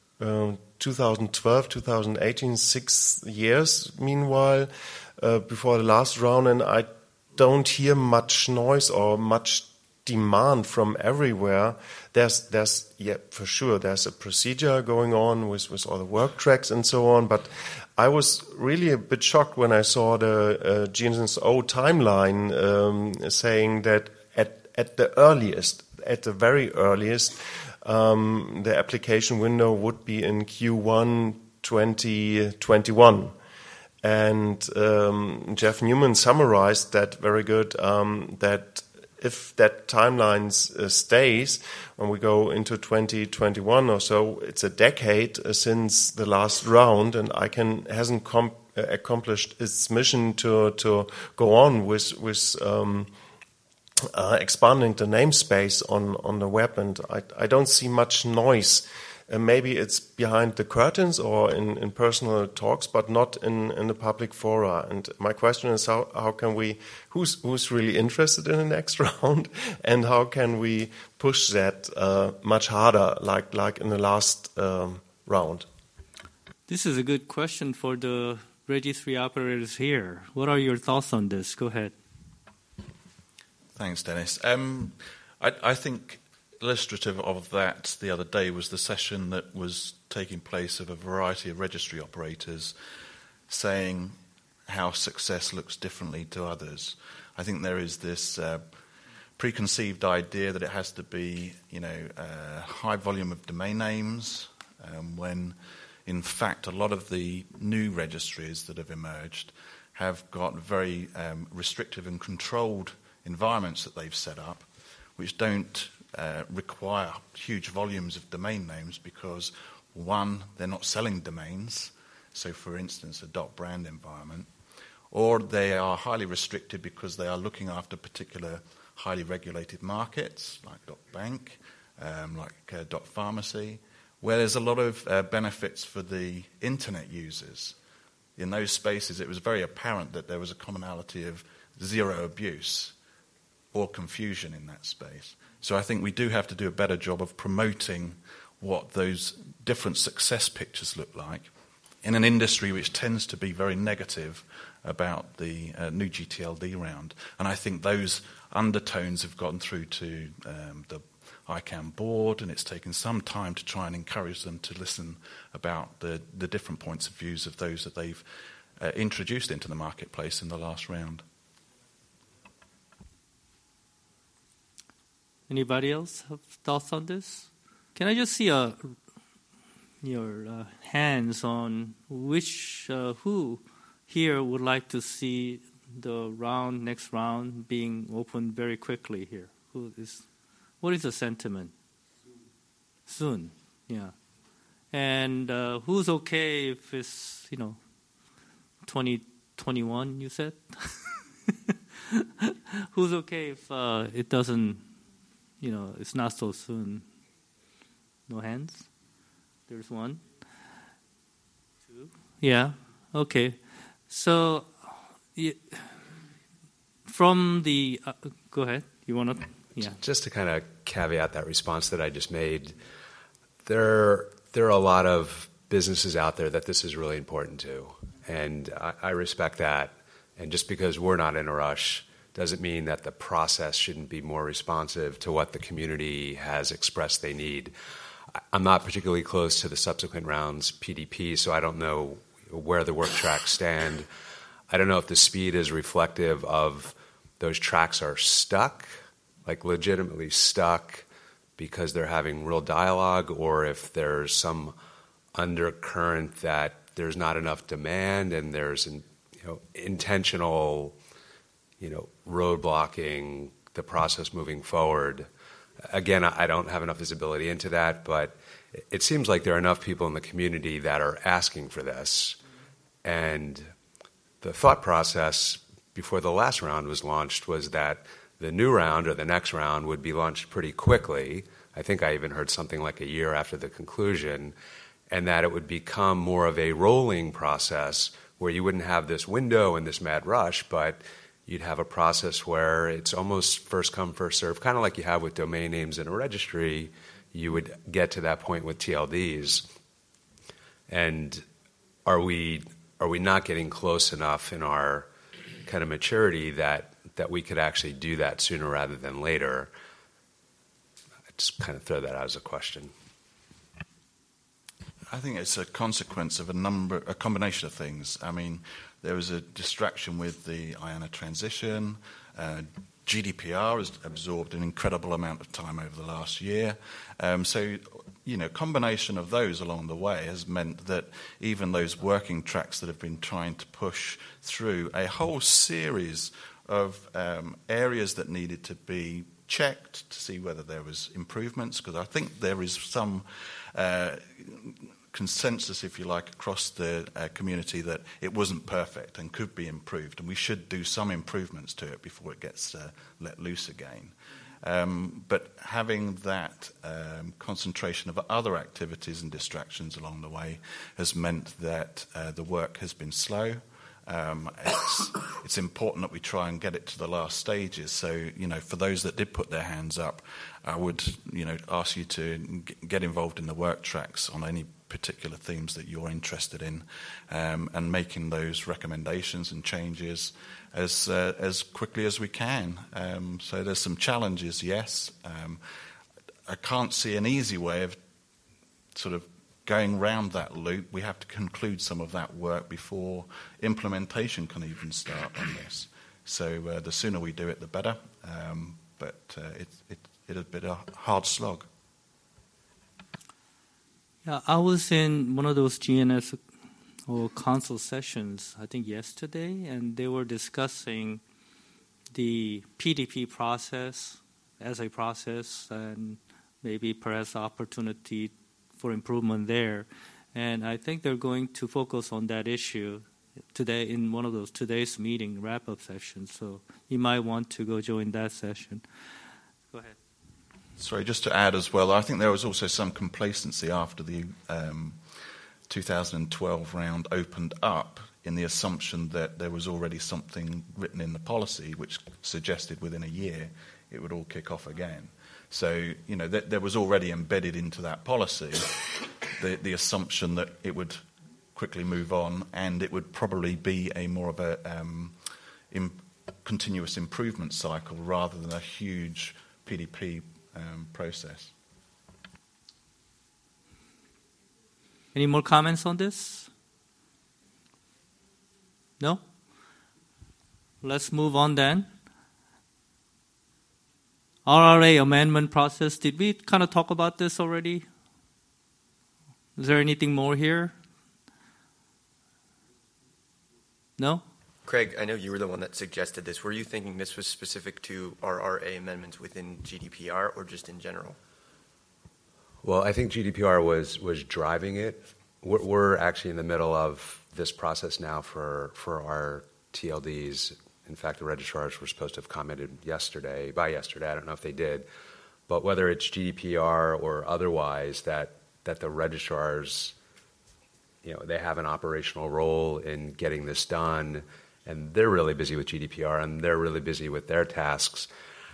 2012, 2018, 6 years meanwhile before the last round, and I don't hear much noise or much demand from everywhere. There's for sure there's a procedure going on with all the work tracks and so on, but I was really a bit shocked when I saw the GNSO timeline saying that at the very earliest, the application window would be in Q1 2021. And Jeff Newman summarized that very good, that if that timeline stays, when we go into 2021 or so, it's a decade since the last round, and ICANN hasn't accomplished its mission to go on with expanding the namespace on the web, and I don't see much noise. Maybe it's behind the curtains or in personal talks, but not in the public fora. And my question is, how can we? Who's really interested in the next round, and how can we push that much harder, like in the last round? This is a good question for the registry operators here. What are your thoughts on this? Go ahead. Thanks, Dennis. I think illustrative of that the other day was the session that was taking place of a variety of registry operators saying how success looks differently to others. I think there is this preconceived idea that it has to be, a high volume of domain names, when in fact a lot of the new registries that have emerged have got very restrictive and controlled environments that they've set up, which don't require huge volumes of domain names because, one, they're not selling domains, so for instance a .brand environment, or they are highly restricted because they are looking after particular highly regulated markets like .bank, like .pharmacy, where there's a lot of benefits for the internet users. In those spaces it was very apparent that there was a commonality of zero abuse or confusion in that space. So I think we do have to do a better job of promoting what those different success pictures look like in an industry which tends to be very negative about the new GTLD round. And I think those undertones have gotten through to the ICANN board, and it's taken some time to try and encourage them to listen about the different points of views of those that they've introduced into the marketplace in the last round. Anybody else have thoughts on this? Can I just see your hands on who here would like to see the next round being opened very quickly here? What is the sentiment? Soon, yeah. And who's okay if it's 2021? You said. Who's okay if it doesn't? It's not so soon. No hands? There's one. Two. Yeah. Okay. So, from the... go ahead. You want to... Yeah. Just to kind of caveat that response that I just made, there are a lot of businesses out there that this is really important to. And I respect that. And just because we're not in a rush doesn't mean that the process shouldn't be more responsive to what the community has expressed they need. I'm not particularly close to the subsequent rounds PDP, so I don't know where the work tracks stand. I don't know if the speed is reflective of those tracks are stuck, like legitimately stuck because they're having real dialogue, or if there's some undercurrent that there's not enough demand and there's intentional roadblocking the process moving forward. Again, I don't have enough visibility into that, but it seems like there are enough people in the community that are asking for this. And the thought process before the last round was launched was that the new round or the next round would be launched pretty quickly. I think I even heard something like a year after the conclusion, and that it would become more of a rolling process where you wouldn't have this window and this mad rush, but you'd have a process where it's almost first come, first serve, kind of like you have with domain names in a registry. You would get to that point with TLDs. And are we not getting close enough in our kind of maturity that we could actually do that sooner rather than later? I just kind of throw that out as a question. I think it's a consequence of a combination of things. I mean, there was a distraction with the IANA transition. GDPR has absorbed an incredible amount of time over the last year. So, combination of those along the way has meant that even those working tracks that have been trying to push through a whole series of areas that needed to be checked to see whether there was improvements, because I think there is some consensus, if you like, across the community that it wasn't perfect and could be improved, and we should do some improvements to it before it gets let loose again. But having that concentration of other activities and distractions along the way has meant that the work has been slow. It's important that we try and get it to the last stages. So, for those that did put their hands up, I would, ask you to get involved in the work tracks on any particular themes that you're interested in, and making those recommendations and changes as quickly as we can. So there's some challenges, yes. I can't see an easy way of sort of going round that loop. We have to conclude some of that work before implementation can even start on this. So the sooner we do it, the better. But it has been a hard slog. Yeah, I was in one of those GNS or council sessions, I think yesterday, and they were discussing the PDP process as a process, and maybe perhaps opportunity for improvement there. And I think they're going to focus on that issue today in one of those today's meeting wrap-up sessions. So you might want to go join that session. Go ahead. Sorry, just to add as well, I think there was also some complacency after the 2012 round opened up in the assumption that there was already something written in the policy which suggested within a year it would all kick off again. So, you know, there was already embedded into that policy the assumption that it would quickly move on, and it would probably be a more of a continuous improvement cycle rather than a huge PDP process. Any more comments on this? No? Let's move on then. RRA amendment process, did we kind of talk about this already? Is there anything more here? No? Craig, I know you were the one that suggested this. Were you thinking this was specific to RRA amendments within GDPR or just in general? Well, I think GDPR was driving it. We're actually in the middle of this process now for our TLDs. In fact, the registrars were supposed to have commented by yesterday. I don't know if they did. But whether it's GDPR or otherwise, that the registrars, you know, they have an operational role in getting this done, and they're really busy with GDPR, and they're really busy with their tasks.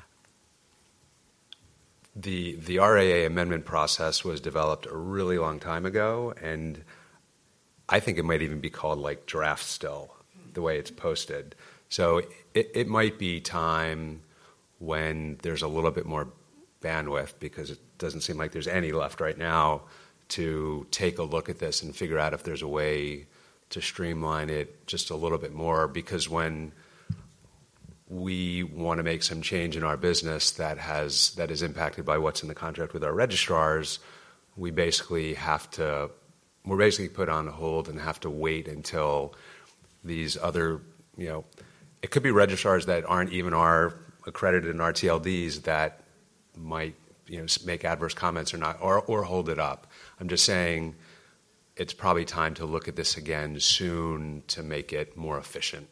The RAA amendment process was developed a really long time ago, and I think it might even be called like draft still, the way it's posted. So it might be time when there's a little bit more bandwidth, because it doesn't seem like there's any left right now, to take a look at this and figure out if there's a way to streamline it just a little bit more, because when we want to make some change in our business that is impacted by what's in the contract with our registrars, we're basically put on hold and have to wait until these other, you know, it could be registrars that aren't even accredited in our TLDs that might, you know, make adverse comments or not, or hold it up. I'm just saying it's probably time to look at this again soon to make it more efficient.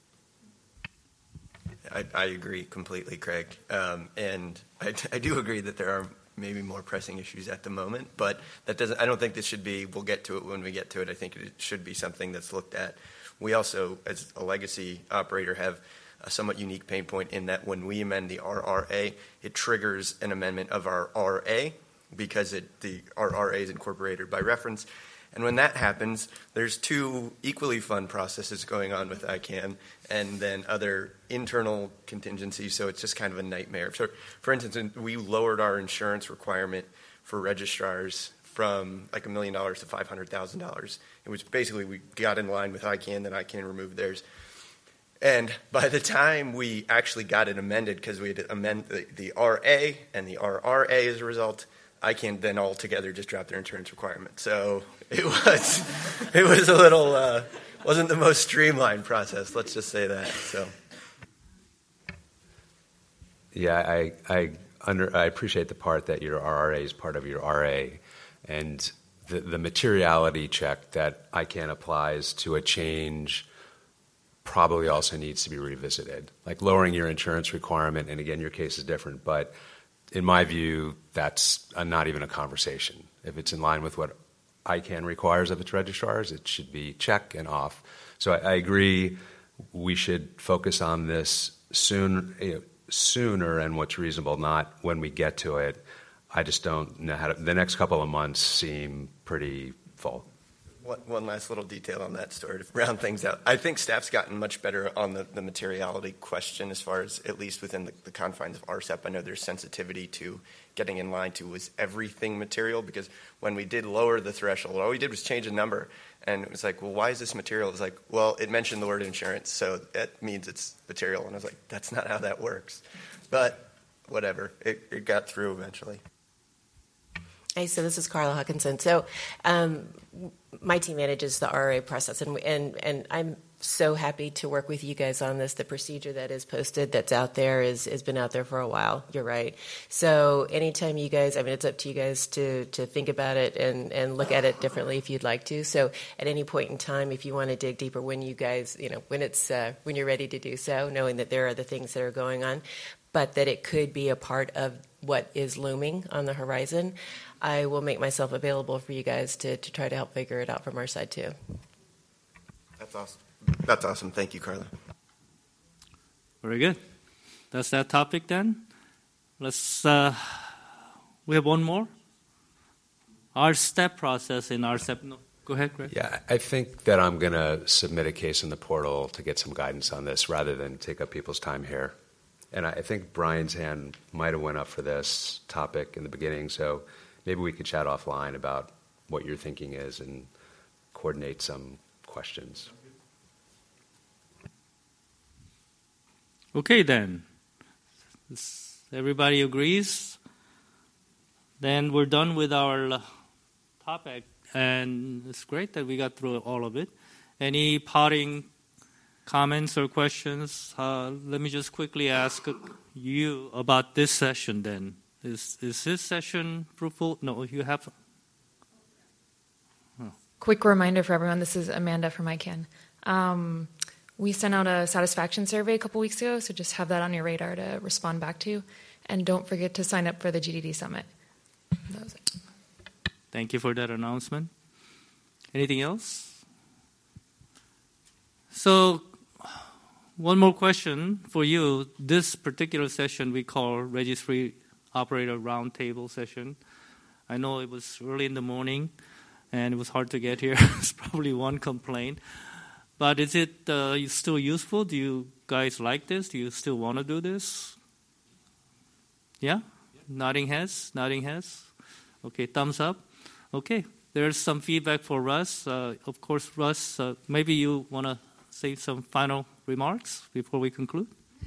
I agree completely, Craig. And I do agree that there are maybe more pressing issues at the moment, but that doesn't. I don't think this should be, we'll get to it when we get to it. I think it should be something that's looked at. We also, as a legacy operator, have a somewhat unique pain point in that when we amend the RRA, it triggers an amendment of our RA, because the RRA is incorporated by reference. And when that happens, there's two equally fun processes going on with ICANN and then other internal contingencies, so it's just kind of a nightmare. So, for instance, we lowered our insurance requirement for registrars from like $1 million to $500,000. It was basically, we got in line with ICANN, then ICANN removed theirs. And by the time we actually got it amended, because we had to amend the RA and the RRA as a result, ICANN then altogether just dropped their insurance requirement. So it was a little, wasn't the most streamlined process, let's just say that. So. Yeah, I appreciate the part that your RRA is part of your RA, and the materiality check that ICANN applies to a change probably also needs to be revisited. Like lowering your insurance requirement, and again, your case is different, but in my view, that's not even a conversation. If it's in line with what ICANN requires of its registrars, it should be check and off. So I agree we should focus on this sooner and what's reasonable, not when we get to it. I just don't know how to. The next couple of months seem pretty full. One last little detail on that story to round things out. I think staff's gotten much better on the materiality question, as far as at least within the confines of RCEP. I know there's sensitivity to getting in line to was everything material, because when we did lower the threshold, all we did was change a number. And it was like, well, why is this material? It was like, well, it mentioned the word insurance, so that means it's material. And I was like, that's not how that works. But whatever, it got through eventually. Hey, so this is Carla Huckinson. So my team manages the RA process, and I'm so happy to work with you guys on this. The procedure that is posted, that's out there, has been out there for a while. You're right. So anytime you guys, I mean, it's up to you guys to think about it and look at it differently if you'd like to. So at any point in time, if you want to dig deeper, when you guys, when you're ready to do so, knowing that there are other things that are going on, but that it could be a part of what is looming on the horizon, I will make myself available for you guys to try to help figure it out from our side too. That's awesome. That's awesome. Thank you, Carla. Very good. That's that topic then. Let's. We have one more. Our step process in RCEP. No, go ahead, Greg. Yeah, I think that I'm going to submit a case in the portal to get some guidance on this rather than take up people's time here. And I think Brian's hand might have went up for this topic in the beginning, so maybe we could chat offline about what your thinking is and coordinate some questions. Okay, then. Everybody agrees? Then we're done with our topic, and it's great that we got through all of it. Any parting comments or questions? Let me just quickly ask you about this session then. Is this session fruitful? No, you have... Quick reminder for everyone, this is Amanda from ICANN. We sent out a satisfaction survey a couple weeks ago, so just have that on your radar to respond back to. And don't forget to sign up for the GDD Summit. That was it. Thank you for that announcement. Anything else? So, one more question for you. This particular session we call Registry Operator Roundtable session. I know it was early in the morning, and it was hard to get here. It's probably one complaint. But is it still useful? Do you guys like this? Do you still want to do this? Yeah? Nodding heads? Nodding heads? Okay, thumbs up. Okay, there's some feedback for Russ. Of course, Russ, maybe you want to say some final remarks before we conclude?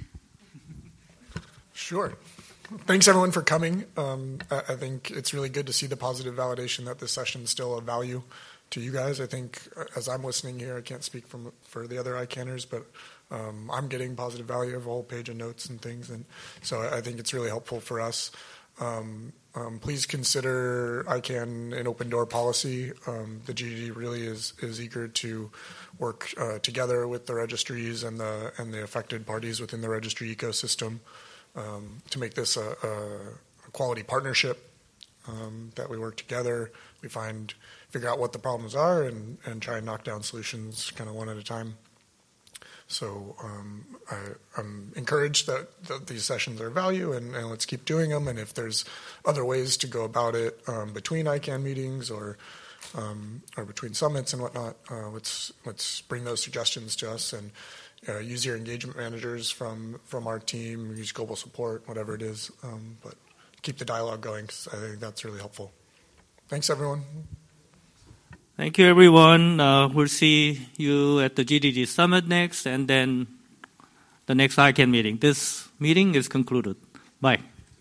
Sure. Thanks, everyone, for coming. I think it's really good to see the positive validation that this session is still of value to you guys. I think as I'm listening here, I can't speak for the other ICANNers, but I'm getting positive value of a whole page of notes and things, and so I think it's really helpful for us. Please consider ICANN an open door policy. The GDD really is eager to work together with the registries and the affected parties within the registry ecosystem to make this a quality partnership, that we work together, we figure out what the problems are and try and knock down solutions kind of one at a time. So I'm encouraged that these sessions are of value, and let's keep doing them. And if there's other ways to go about it between ICANN meetings or between summits and whatnot, let's bring those suggestions to us and use your engagement managers from our team, use global support, whatever it is. But keep the dialogue going, because I think that's really helpful. Thanks, everyone. Thank you, everyone. We'll see you at the GDD Summit next, and then the next ICANN meeting. This meeting is concluded. Bye.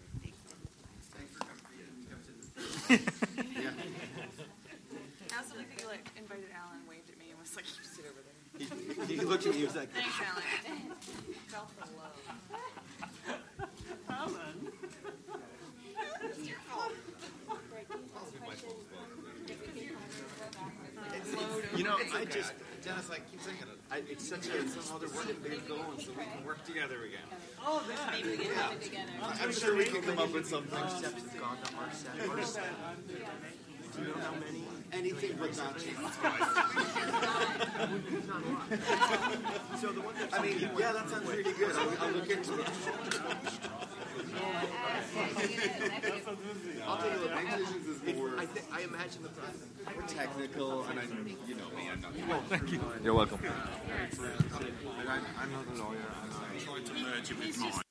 I also like that you invited Alan, waved at me, and was like, "You sit over there." He looked at me. He was like, "Thanks, Alan." Felt the love. Alan. Dennis, I keep thinking it's such some other work to get going so we can work together again. Oh, maybe we can put it together. I'm sure we can come up with something. RCEPs have gone to RCEP. Do you know how many? Anything but that. So the one that yeah, that sounds really good. I'll look into it. I'll tell you what, Activisions is more. I imagine the process. We're technical, and you know me, I'm not. Oh, thank you. You're welcome. I'm not a lawyer, and I'm trying to merge it with mine.